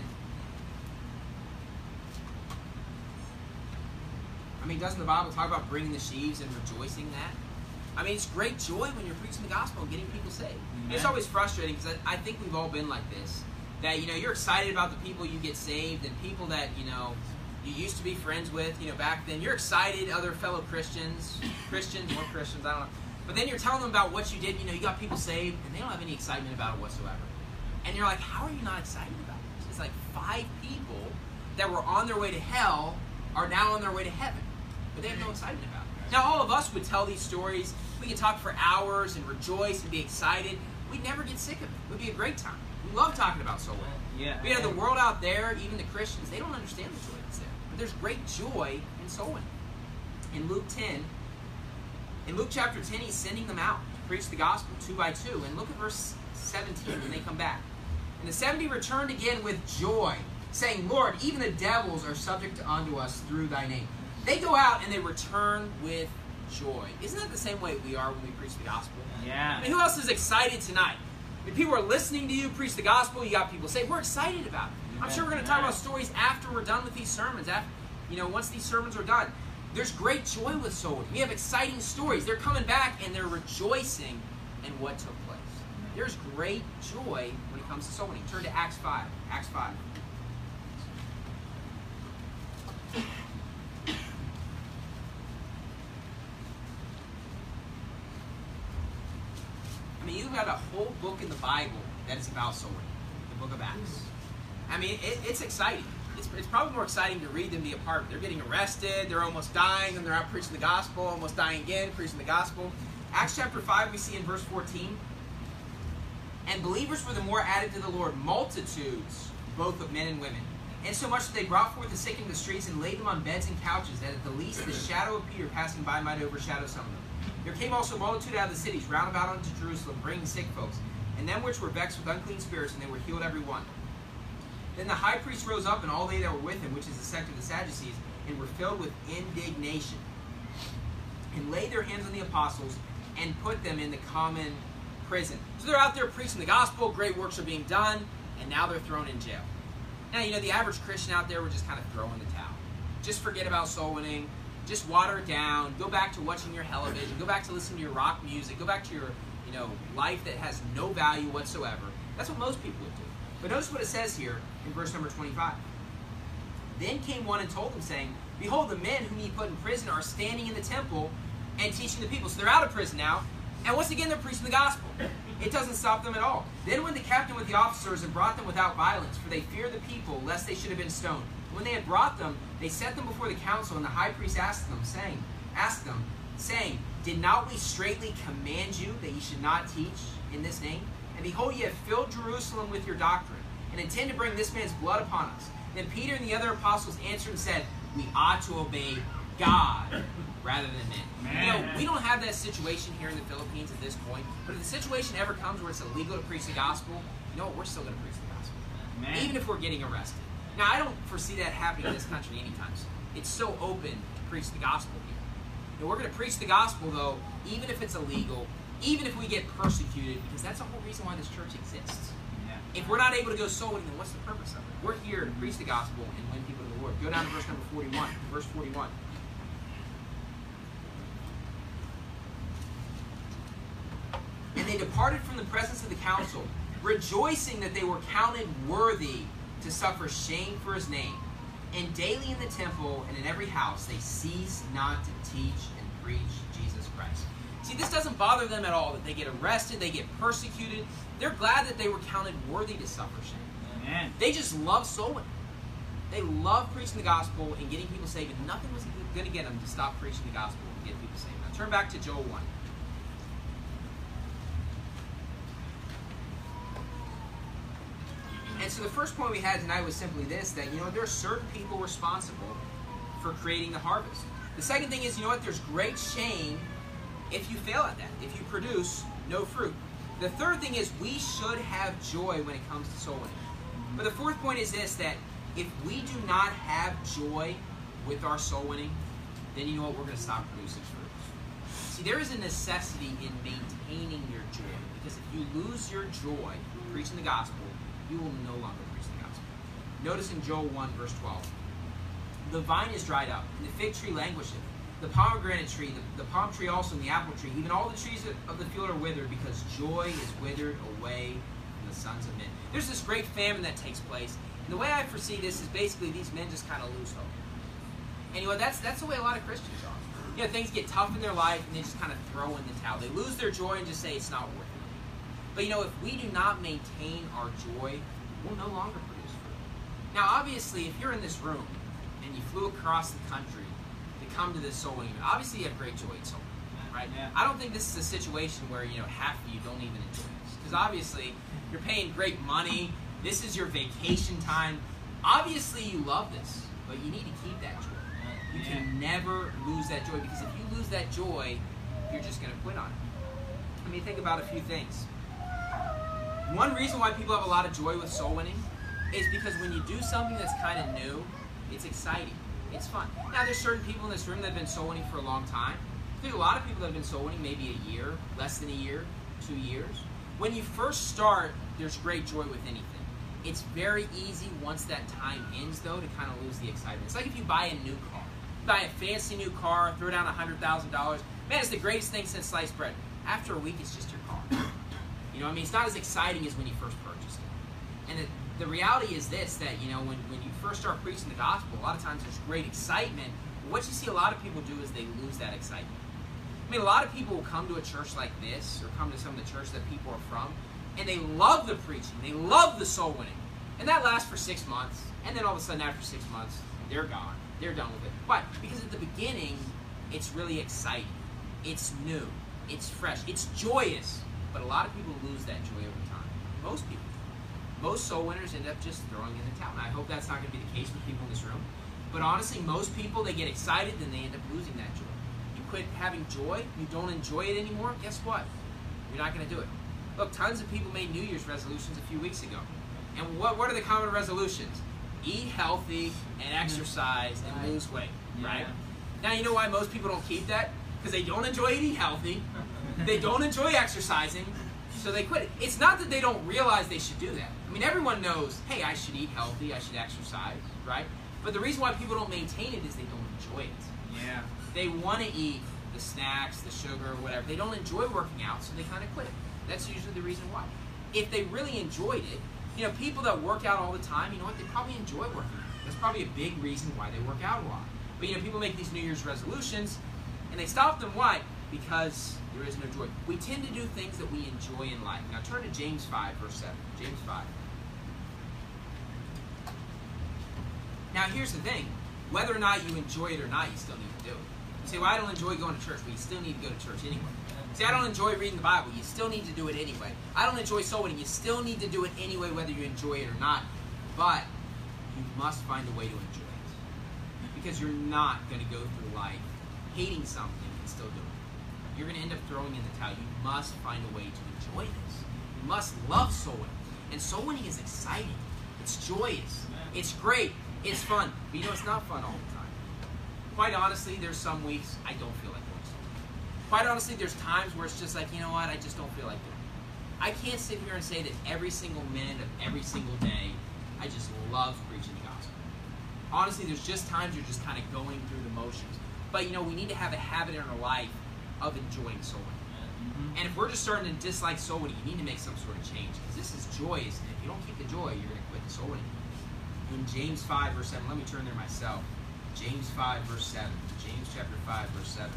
I mean, doesn't the Bible talk about bringing the sheaves and rejoicing that? I mean, it's great joy when you're preaching the gospel and getting people saved. Amen. It's always frustrating because I, I think we've all been like this. That, you know, you're excited about the people you get saved and people that, you know, you used to be friends with, you know, back then. You're excited, other fellow Christians, Christians, more Christians, I don't know. But then you're telling them about what you did, you know, you got people saved, and they don't have any excitement about it whatsoever. And you're like, how are you not excited about this? It's like five people that were on their way to hell are now on their way to heaven. But they have no excitement about it. Now, all of us would tell these stories. We could talk for hours and rejoice and be excited. We'd never get sick of it. It would be a great time. We love talking about soul winning. Yeah. But, you know, the world out there, even the Christians, they don't understand the joy that's there. But there's great joy in soul winning. In Luke ten, in Luke chapter ten, he's sending them out to preach the gospel two by two. And look at verse seventeen when they come back. And the seventy returned again with joy, saying, Lord, even the devils are subject unto us through thy name. They go out and they return with joy. Isn't that the same way we are when we preach the gospel? Yeah. I mean, who else is excited tonight? I mean, people are listening to you preach the gospel. You got people say, we're excited about it. I'm sure we're going to talk about stories after we're done with these sermons. After, you know, once these sermons are done. There's great joy with soul winning. We have exciting stories. They're coming back and they're rejoicing in what took place. There's great joy when it comes to soul winning. Turn to Acts five. Acts five. I mean, you've got a whole book in the Bible that is about soul winning, the book of Acts. I mean, it, it's exciting. It's, it's probably more exciting to read than be a part of it. They're getting arrested, they're almost dying, and they're out preaching the gospel, almost dying again, preaching the gospel. Acts chapter five, we see in verse fourteen, and believers were the more added to the Lord, multitudes, both of men and women. And so much that they brought forth the sick into the streets and laid them on beds and couches, that at the least the shadow of Peter passing by might overshadow some of them. There came also a multitude out of the cities round about unto Jerusalem, bringing sick folks, and them which were vexed with unclean spirits, and they were healed every one. Then the high priest rose up, and all they that were with him, which is the sect of the Sadducees, and were filled with indignation, and laid their hands on the apostles, and put them in the common prison. So they're out there preaching the gospel, great works are being done, and now they're thrown in jail. Now, you know, the average Christian out there would just kind of throw in the towel. Just forget about soul winning. Just water it down. Go back to watching your television. Go back to listening to your rock music. Go back to your, you know, life that has no value whatsoever. That's what most people would do. But notice what it says here in verse number twenty-five. Then came one and told them, saying, Behold, the men whom ye put in prison are standing in the temple and teaching the people. So they're out of prison now. And once again, they're preaching the gospel. It doesn't stop them at all. Then went the captain with the officers and brought them without violence, for they feared the people, lest they should have been stoned. When they had brought them, they set them before the council, and the high priest asked them, saying, asked them, saying, Did not we straitly command you that ye should not teach in this name? And behold, ye have filled Jerusalem with your doctrine, and intend to bring this man's blood upon us. Then Peter and the other apostles answered and said, We ought to obey God rather than men. Man. You know, we don't have that situation here in the Philippines at this point, but if the situation ever comes where it's illegal to preach the gospel, you know what? We're still going to preach the gospel. Man. Even if we're getting arrested. Now, I don't foresee that happening in this country anytime soon. It's so open to preach the gospel here. And we're going to preach the gospel, though, even if it's illegal, even if we get persecuted, because that's the whole reason why this church exists. Yeah. If we're not able to go soul winning, then what's the purpose of it? We're here to preach the gospel and win people to the Lord. Go down to verse number forty-one. Verse forty-one. And they departed from the presence of the council, rejoicing that they were counted worthy to suffer shame for his name. And daily in the temple and in every house they cease not to teach and preach Jesus Christ. See, this doesn't bother them at all that they get arrested, they get persecuted. They're glad that they were counted worthy to suffer shame. Amen. They just love soul winning. They love preaching the gospel and getting people saved, and nothing was going to get them to stop preaching the gospel and get people saved. Now turn back to Joel one. And so the first point we had tonight was simply this, that, you know, there are certain people responsible for creating the harvest. The second thing is, you know what, there's great shame if you fail at that, if you produce no fruit. The third thing is we should have joy when it comes to soul winning. But the fourth point is this, that if we do not have joy with our soul winning, then you know what, we're going to stop producing fruit. See, there is a necessity in maintaining your joy, because if you lose your joy preaching the gospel, you will no longer preach the gospel. Notice in Joel one, verse twelve. The vine is dried up, and the fig tree languisheth. The pomegranate tree, the, the palm tree also, and the apple tree, even all the trees of the field are withered, because joy is withered away from the sons of men. There's this great famine that takes place. And the way I foresee this is basically these men just kind of lose hope. And you know, that's, that's the way a lot of Christians are. You know, things get tough in their life, and they just kind of throw in the towel. They lose their joy and just say it's not worth it. But you know, if we do not maintain our joy, we'll no longer produce fruit. Now, obviously, if you're in this room and you flew across the country to come to this soul winning event, obviously you have great joy in soul winning, right? Yeah. I don't think this is a situation where, you know, half of you don't even enjoy this. Because obviously, you're paying great money. This is your vacation time. Obviously, you love this, but you need to keep that joy. You can never lose that joy, because if you lose that joy, you're just going to quit on it. I mean, think about a few things. One reason why people have a lot of joy with soul winning is because when you do something that's kind of new, it's exciting. It's fun. Now, there's certain people in this room that have been soul winning for a long time. There's a lot of people that have been soul winning maybe a year, less than a year, two years. When you first start, there's great joy with anything. It's very easy once that time ends, though, to kind of lose the excitement. It's like if you buy a new car. You buy a fancy new car, throw down one hundred thousand dollars. Man, it's the greatest thing since sliced bread. After a week, it's just your car. You know, I mean, it's not as exciting as when you first purchased it. And the, the reality is this, that, you know, when, when you first start preaching the gospel, a lot of times there's great excitement. But what you see a lot of people do is they lose that excitement. I mean, a lot of people will come to a church like this, or come to some of the church that people are from, and they love the preaching. They love the soul winning. And that lasts for six months. And then all of a sudden, after six months, they're gone. They're done with it. Why? Because at the beginning, it's really exciting. It's new. It's fresh. It's joyous. But a lot of people lose that joy over time. Most people. Most soul winners end up just throwing in the towel. Now, I hope that's not going to be the case with people in this room. But honestly, most people, they get excited, then they end up losing that joy. You quit having joy, you don't enjoy it anymore, guess what? You're not going to do it. Look, tons of people made New Year's resolutions a few weeks ago. And what, what are the common resolutions? Eat healthy and exercise and lose weight, right? Yeah. Now, you know why most people don't keep that? Because they don't enjoy eating healthy. They don't enjoy exercising, So they quit it. It's not that they don't realize they should do that. I mean, everyone knows, hey, I should eat healthy, I should exercise, right? But the reason why people don't maintain it is they don't enjoy it. Yeah. They want to eat the snacks, the sugar, whatever. They don't enjoy working out, so they kind of quit it. That's usually the reason why. If they really enjoyed it, you know, people that work out all the time, you know what, they probably enjoy working out. That's probably a big reason why they work out a lot. But, you know, people make these New Year's resolutions, and they stop them. Why? Because there is no joy. We tend to do things that we enjoy in life. Now turn to James five, verse seven. James five. Now here's the thing. Whether or not you enjoy it or not, you still need to do it. You say, well, I don't enjoy going to church. Well, you still need to go to church anyway. See, I don't enjoy reading the Bible. You still need to do it anyway. I don't enjoy soul winning. You still need to do it anyway, whether you enjoy it or not. But you must find a way to enjoy it. Because you're not going to go through life hating something and still doing it. You're going to end up throwing in the towel. You must find a way to enjoy this. You must love soul winning. And soul winning is exciting. It's joyous. It's great. It's fun. But you know, it's not fun all the time. Quite honestly, there's some weeks I don't feel like going soul winning. Quite honestly, there's times where it's just like, you know what, I just don't feel like doing it. I can't sit here and say that every single minute of every single day, I just love preaching the gospel. Honestly, there's just times you're just kind of going through the motions. But, you know, we need to have a habit in our life of enjoying soul winning. Mm-hmm. And if we're just starting to dislike soul winning, you need to make some sort of change. Because this is joyous, and if you don't keep the joy, you're going to quit the soul winning. In James five, verse seven, let me turn there myself. James five, verse seven. James chapter five, verse seven.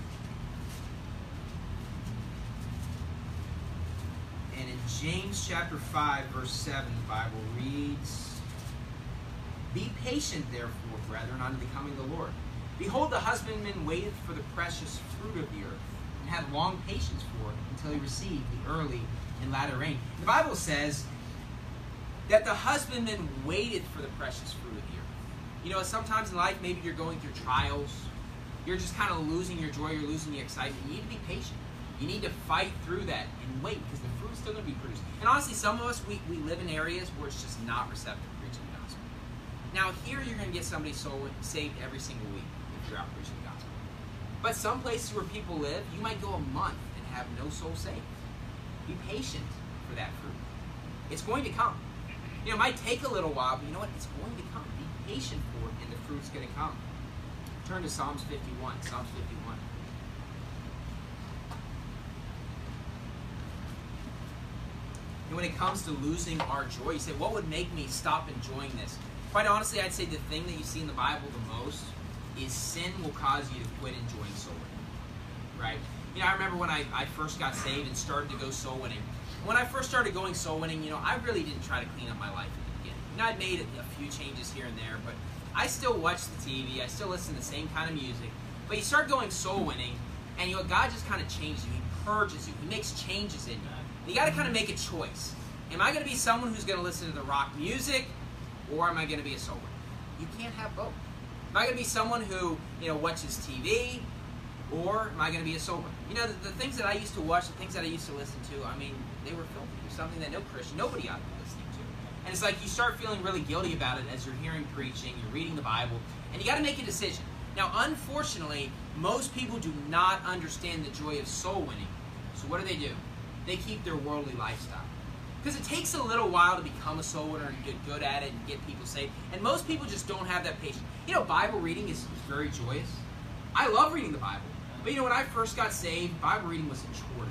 And in James chapter five, verse seven, the Bible reads, be patient, therefore, brethren, unto the coming of the Lord. Behold, the husbandman waiteth for the precious fruit of the earth, and hath long patience for it, until he receive the early and latter rain. The Bible says that the husbandman waited for the precious fruit of the earth. You know, sometimes in life, maybe you're going through trials. You're just kind of losing your joy. You're losing your excitement. You need to be patient. You need to fight through that and wait, because the fruit's still going to be produced. And honestly, some of us, we, we live in areas where it's just not receptive to preaching the gospel. Now, here you're going to get somebody soul saved every single week if you're out preaching the gospel. But some places where people live, you might go a month and have no soul saved. Be patient for that fruit. It's going to come. You know, it might take a little while, but you know what? It's going to come. Be patient for it, and the fruit's going to come. Turn to Psalms fifty-one. Psalms fifty-one. And when it comes to losing our joy, you say, what would make me stop enjoying this? Quite honestly, I'd say the thing that you see in the Bible the most is sin will cause you to quit enjoying soul winning. Right? You know, I remember when I, I first got saved and started to go soul winning. When I first started going soul winning, you know, I really didn't try to clean up my life at the beginning. You know, I'd made a, a few changes here and there, but I still watch the T V. I still listen to the same kind of music. But you start going soul winning, and you know, God just kind of changes you. He purges you. He makes changes in you. And you got to kind of make a choice. Am I going to be someone who's going to listen to the rock music, or am I going to be a soul winner? You can't have both. Am I going to be someone who, you know, watches T V, or am I going to be a soul winner? You know, the, the things that I used to watch, the things that I used to listen to, I mean, they were filthy. It was something that no Christian, nobody ought to be listening to. And it's like you start feeling really guilty about it as you're hearing preaching, you're reading the Bible, and you got to make a decision. Now, unfortunately, most people do not understand the joy of soul winning. So what do they do? They keep their worldly lifestyle. Because it takes a little while to become a soul winner and get good at it and get people saved. And most people just don't have that patience. You know, Bible reading is, is very joyous. I love reading the Bible. But you know, when I first got saved, Bible reading was a chore to me.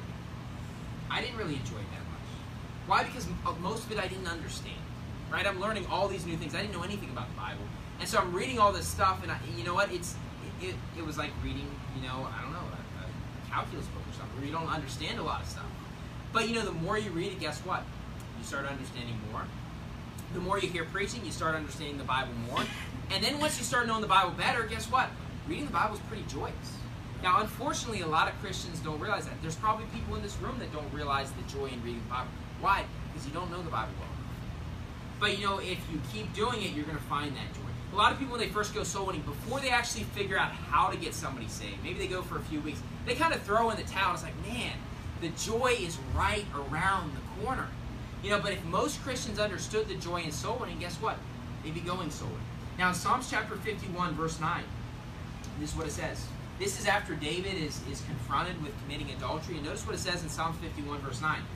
I didn't really enjoy it that much. Why? Because most of it I didn't understand. Right? I'm learning all these new things. I didn't know anything about the Bible. And so I'm reading all this stuff, and I, you know what? It's it, it, it was like reading, you know, I don't know, a, a calculus book or something, where you don't understand a lot of stuff. But you know, the more you read it, guess what? You start understanding more. The more you hear preaching, you start understanding the Bible more. And then once you start knowing the Bible better, guess what? Reading the Bible is pretty joyous. Now, unfortunately, a lot of Christians don't realize that. There's probably people in this room that don't realize the joy in reading the Bible. Why? Because you don't know the Bible well enough. But you know, if you keep doing it, you're going to find that joy. A lot of people, when they first go soul winning, before they actually figure out how to get somebody saved, maybe they go for a few weeks, they kind of throw in the towel. It's like, man, the joy is right around the corner. You know, but if most Christians understood the joy in soul winning, guess what? They'd be going soul winning. Now, in Psalms chapter fifty-one, verse nine, this is what it says. This is after David is, is confronted with committing adultery. And notice what it says in Psalms fifty-one, verse nine.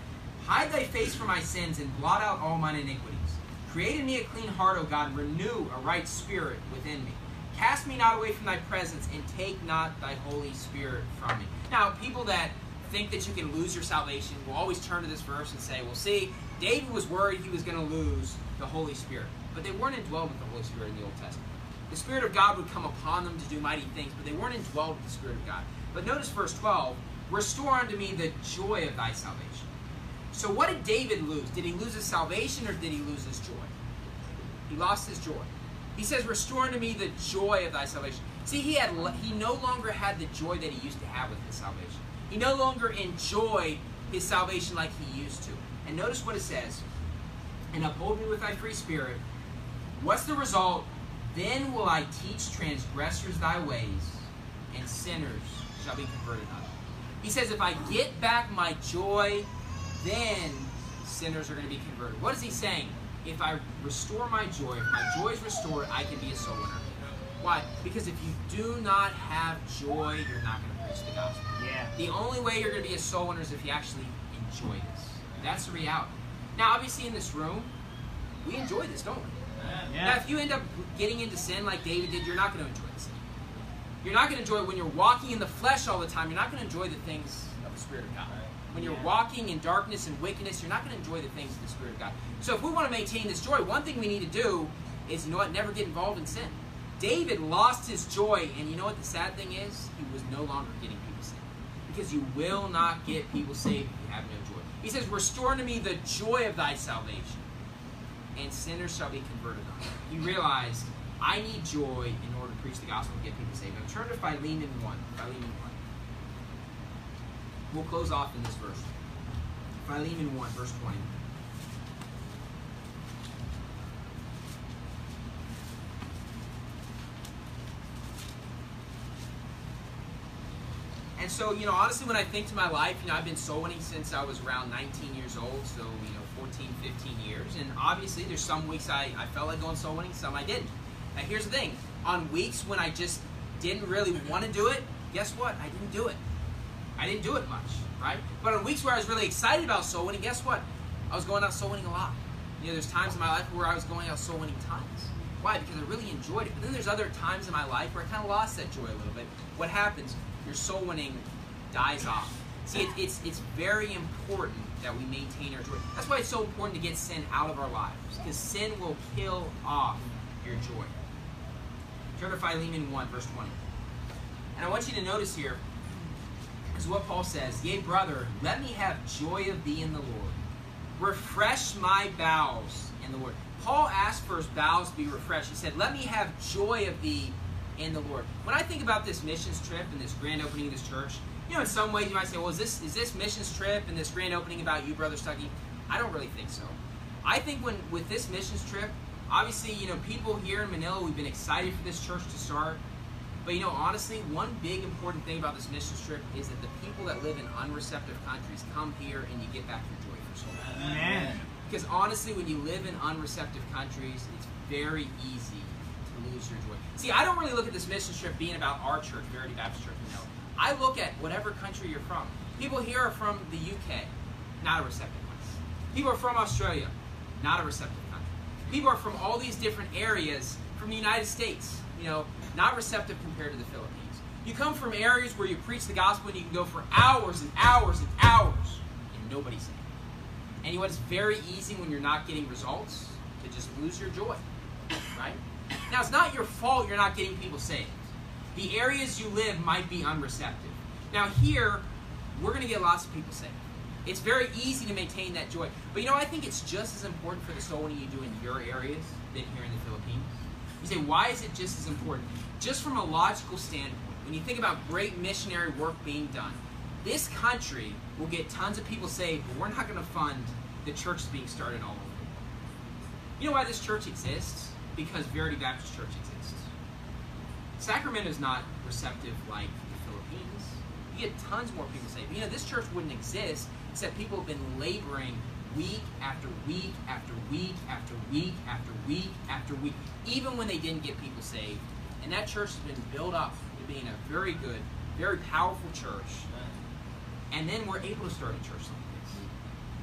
Hide thy face from my sins and blot out all mine iniquities. Create in me a clean heart, O God, and renew a right spirit within me. Cast me not away from thy presence, and take not thy Holy Spirit from me. Now, people that think that you can lose your salvation will always turn to this verse and say, well, see, David was worried he was going to lose the Holy Spirit. But they weren't indwelled with the Holy Spirit in the Old Testament. The Spirit of God would come upon them to do mighty things, but they weren't indwelled with the Spirit of God. But notice verse twelve, restore unto me the joy of thy salvation. So what did David lose? Did he lose his salvation or did he lose his joy? He lost his joy. He says, restore unto me the joy of thy salvation. See, he had he no longer had the joy that he used to have with his salvation. He no longer enjoyed his salvation like he used to. And notice what it says, and uphold me with thy free spirit. What's the result? Then will I teach transgressors thy ways, and sinners shall be converted unto thee. He says, if I get back my joy, then sinners are going to be converted. What is he saying? If I restore my joy, if my joy is restored, I can be a soul winner. Why? Because if you do not have joy, you're not going to preach the gospel. Yeah. The only way you're going to be a soul winner is if you actually enjoy this. That's the reality. Now, obviously, in this room, we enjoy this, don't we? Yeah. Now, if you end up getting into sin like David did, you're not going to enjoy the sin. You're not going to enjoy it when you're walking in the flesh all the time. You're not going to enjoy the things of the Spirit of God. When you're Yeah. walking in darkness and wickedness, you're not going to enjoy the things of the Spirit of God. So if we want to maintain this joy, one thing we need to do is, you know what, never get involved in sin. David lost his joy, and you know what the sad thing is? He was no longer getting people saved. Because you will not get people saved if you have no joy. He says, restore to me the joy of thy salvation, and sinners shall be converted unto thee. He realized, I need joy in order to preach the gospel and get people saved. Now turn to Philemon one. Philemon one. We'll close off in this verse. Philemon one, verse twenty. And so, you know, honestly, when I think to my life, you know, I've been soul winning since I was around nineteen years old, so, you know, fourteen, fifteen years. And obviously, there's some weeks I, I felt like going soul winning, some I didn't. Now, here's the thing. On weeks when I just didn't really want to do it, guess what? I didn't do it. I didn't do it much, right? But on weeks where I was really excited about soul winning, guess what? I was going out soul winning a lot. You know, there's times in my life where I was going out soul winning tons. Why? Because I really enjoyed it. But then there's other times in my life where I kind of lost that joy a little bit. What happens? Your soul winning dies off. See, it, it's it's very important that we maintain our joy. That's why it's so important to get sin out of our lives, because sin will kill off your joy. Turn to Philemon one, verse twenty. And I want you to notice here is what Paul says, yea, brother, let me have joy of thee in the Lord. Refresh my bowels in the Lord. Paul asked for his bowels to be refreshed. He said, let me have joy of thee in the Lord. When I think about this missions trip and this grand opening of this church, you know, in some ways you might say, well, is this is this missions trip and this grand opening about you, Brother Stuckey? I don't really think so. I think when with this missions trip, obviously, you know, people here in Manila, we've been excited for this church to start. But, you know, honestly, one big important thing about this missions trip is that the people that live in unreceptive countries come here and you get back your joy for soul. Amen. Because honestly, when you live in unreceptive countries, it's very easy to lose your joy. See, I don't really look at this mission trip being about our church, Verity Baptist Church. No. I look at whatever country you're from. People here are from the U K, not a receptive place. People are from Australia, not a receptive country. People are from all these different areas from the United States, you know, not receptive compared to the Philippines. You come from areas where you preach the gospel and you can go for hours and hours and hours and nobody's saved. And you know what? It's very easy when you're not getting results to just lose your joy, right? Now, it's not your fault you're not getting people saved. The areas you live might be unreceptive. Now, here, we're going to get lots of people saved. It's very easy to maintain that joy. But you know, I think it's just as important for the soul winning you do in your areas than here in the Philippines. You say, why is it just as important? Just from a logical standpoint, when you think about great missionary work being done, this country will get tons of people saved, but we're not going to fund the churches being started all over. You know why this church exists? Because Verity Baptist Church exists. Sacramento is not receptive like the Philippines. You get tons more people saved. You know, this church wouldn't exist except people have been laboring week after week after week after week after week after week, even when they didn't get people saved. And that church has been built up to being a very good, very powerful church. And then we're able to start a church like this.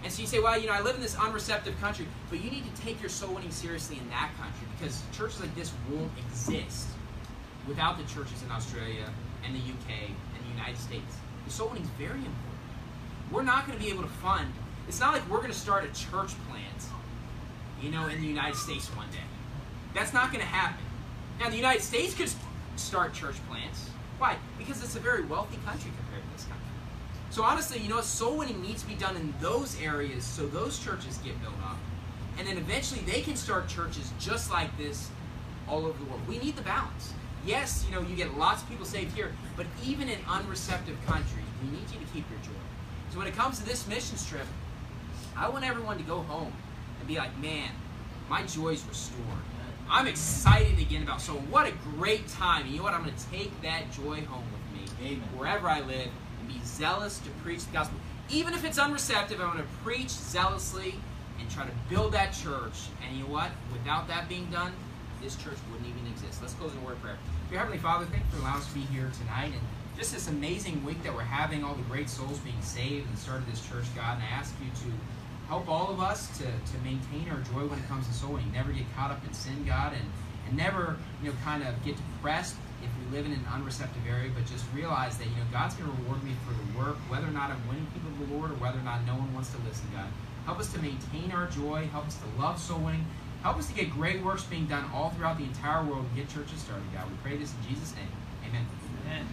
And so you say, well, you know, I live in this unreceptive country, but you need to take your soul winning seriously in that country, because churches like this won't exist without the churches in Australia and the U K and the United States. The soul winning is very important. We're not going to be able to fund, it's not like we're going to start a church plant, you know, in the United States one day. That's not going to happen. Now, the United States could start church plants. Why? Because it's a very wealthy country compared to this country. So honestly, you know, soul winning needs to be done in those areas so those churches get built up. And then eventually they can start churches just like this all over the world. We need the balance. Yes, you know, you get lots of people saved here, but even in unreceptive countries, we need you to keep your joy. So when it comes to this missions trip, I want everyone to go home and be like, man, my joy's restored. I'm excited again about soul. What a great time. And you know what? I'm going to take that joy home with me. Amen. Wherever I live, and be zealous to preach the gospel. Even if it's unreceptive, I'm going to preach zealously and try to build that church. And you know what? Without that being done, this church wouldn't even exist. Let's close in a word of prayer. Dear Heavenly Father, thank you for allowing us to be here tonight. And just this amazing week that we're having, all the great souls being saved and the start of this church, God. And I ask you to help all of us to, to maintain our joy when it comes to soul winning. Never get caught up in sin, God, and, and never, you know, kind of get depressed if we live in an unreceptive area, but just realize that, you know, God's going to reward me for the work, whether or not I'm winning people to the Lord or whether or not no one wants to listen, God. Help us to maintain our joy. Help us to love soul winning. Help us to get great works being done all throughout the entire world and get churches started, God. We pray this in Jesus' name. Amen. Amen.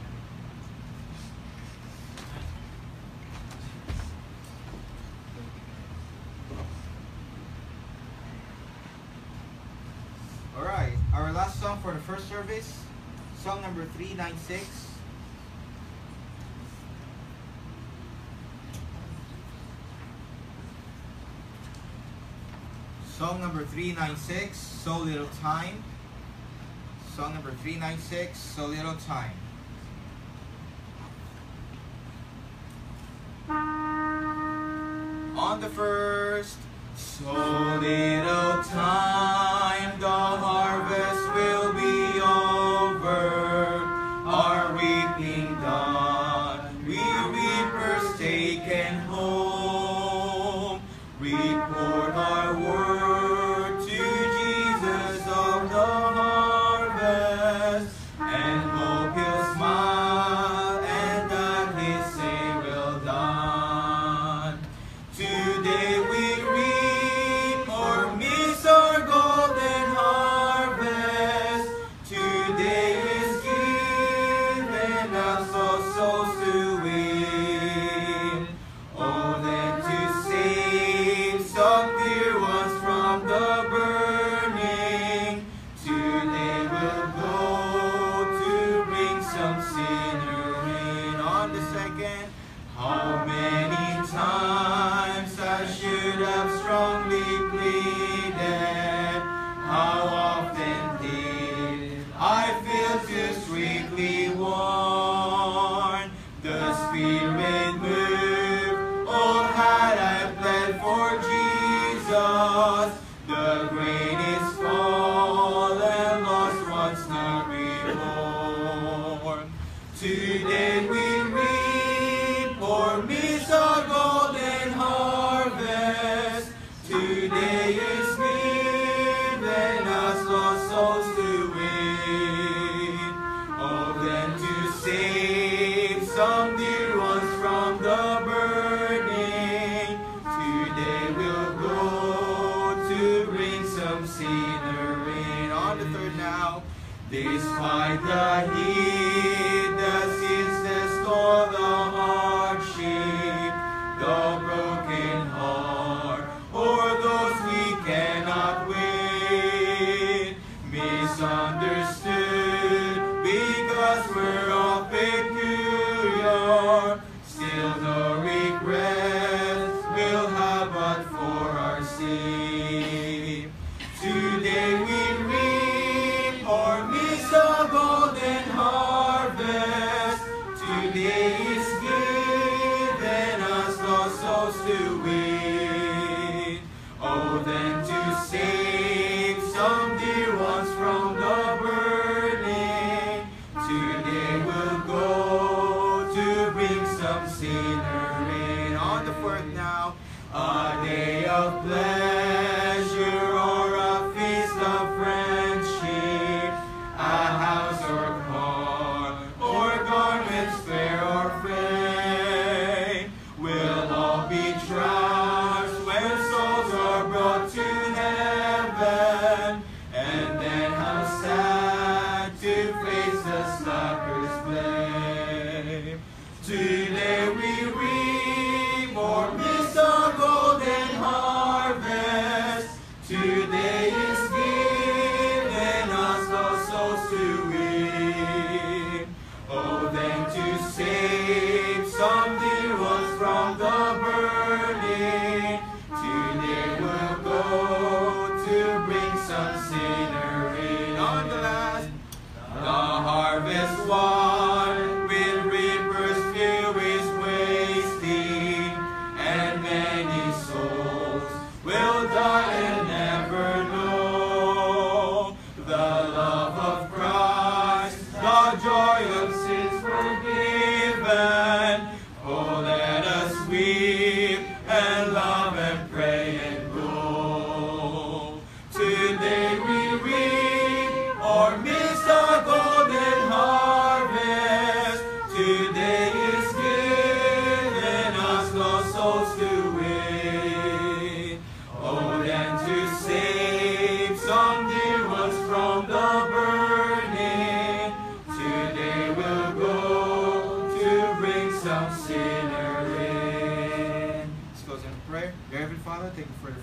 All right, our last song for the first service, song number three ninety-six. Song number three ninety-six, So Little Time. Song number three ninety-six, So Little Time. On the first, so little time, the harvest will be over, our reaping done, we reapers taken home, report our word to Jesus of the harvest, and hope he'll smile and that his say well done. Today we reap or miss our golden harvest. Today is given us all souls to win. Oh, then to save some dear ones from the burning. Today we'll go to bring some sinner in. On the second, how many times I should have strongly pleaded, how often did I fail to strictly warn? The Spirit moved, oh had I pled for Jesus, the grain is fallen, lost once not reborn. Today we reap or miss our golden harvest. Today is given us lost souls to win. Oh, then to save some dear ones from the burning. Today we'll go to bring some sinner in. On the third now. Despite the heat, the sins, the storm, the hardship, the broken heart, or those we cannot win, misunderstood because we're all peculiar, still no regret we'll have but for our sin. Today we reap or miss a golden harvest. Today is given us lost souls to win. Oh, then to save some dear ones from the burning. Today we'll go to bring some sinner in. On the fourth now. I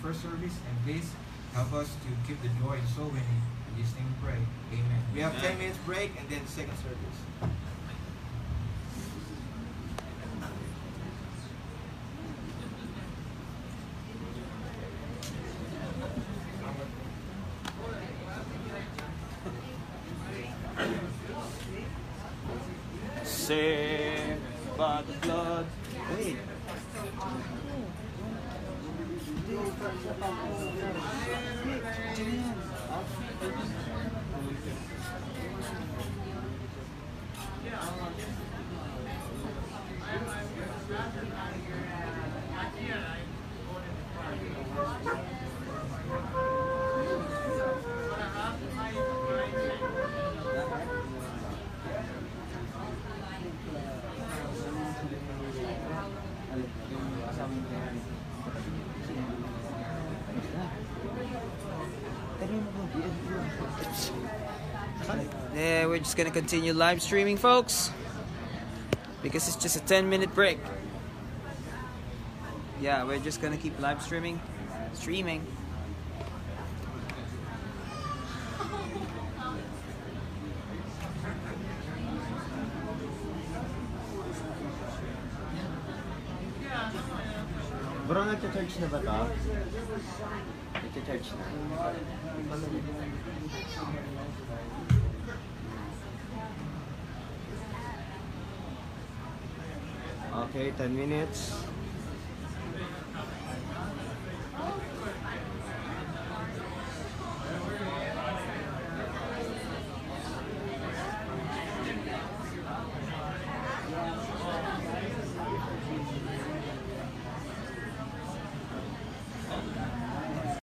first service, and please help us to keep the joy and soul winning. In this name we pray. Amen. We have Amen. ten minutes break and then second service. Saved by the blood. Wait. Yeah, we're just gonna continue live streaming, folks, because it's just a ten minute break. Yeah, we're just gonna keep live streaming, streaming. Bro, nagcha-charge na ba to? Nagcha-charge na. Okay, ten minutes.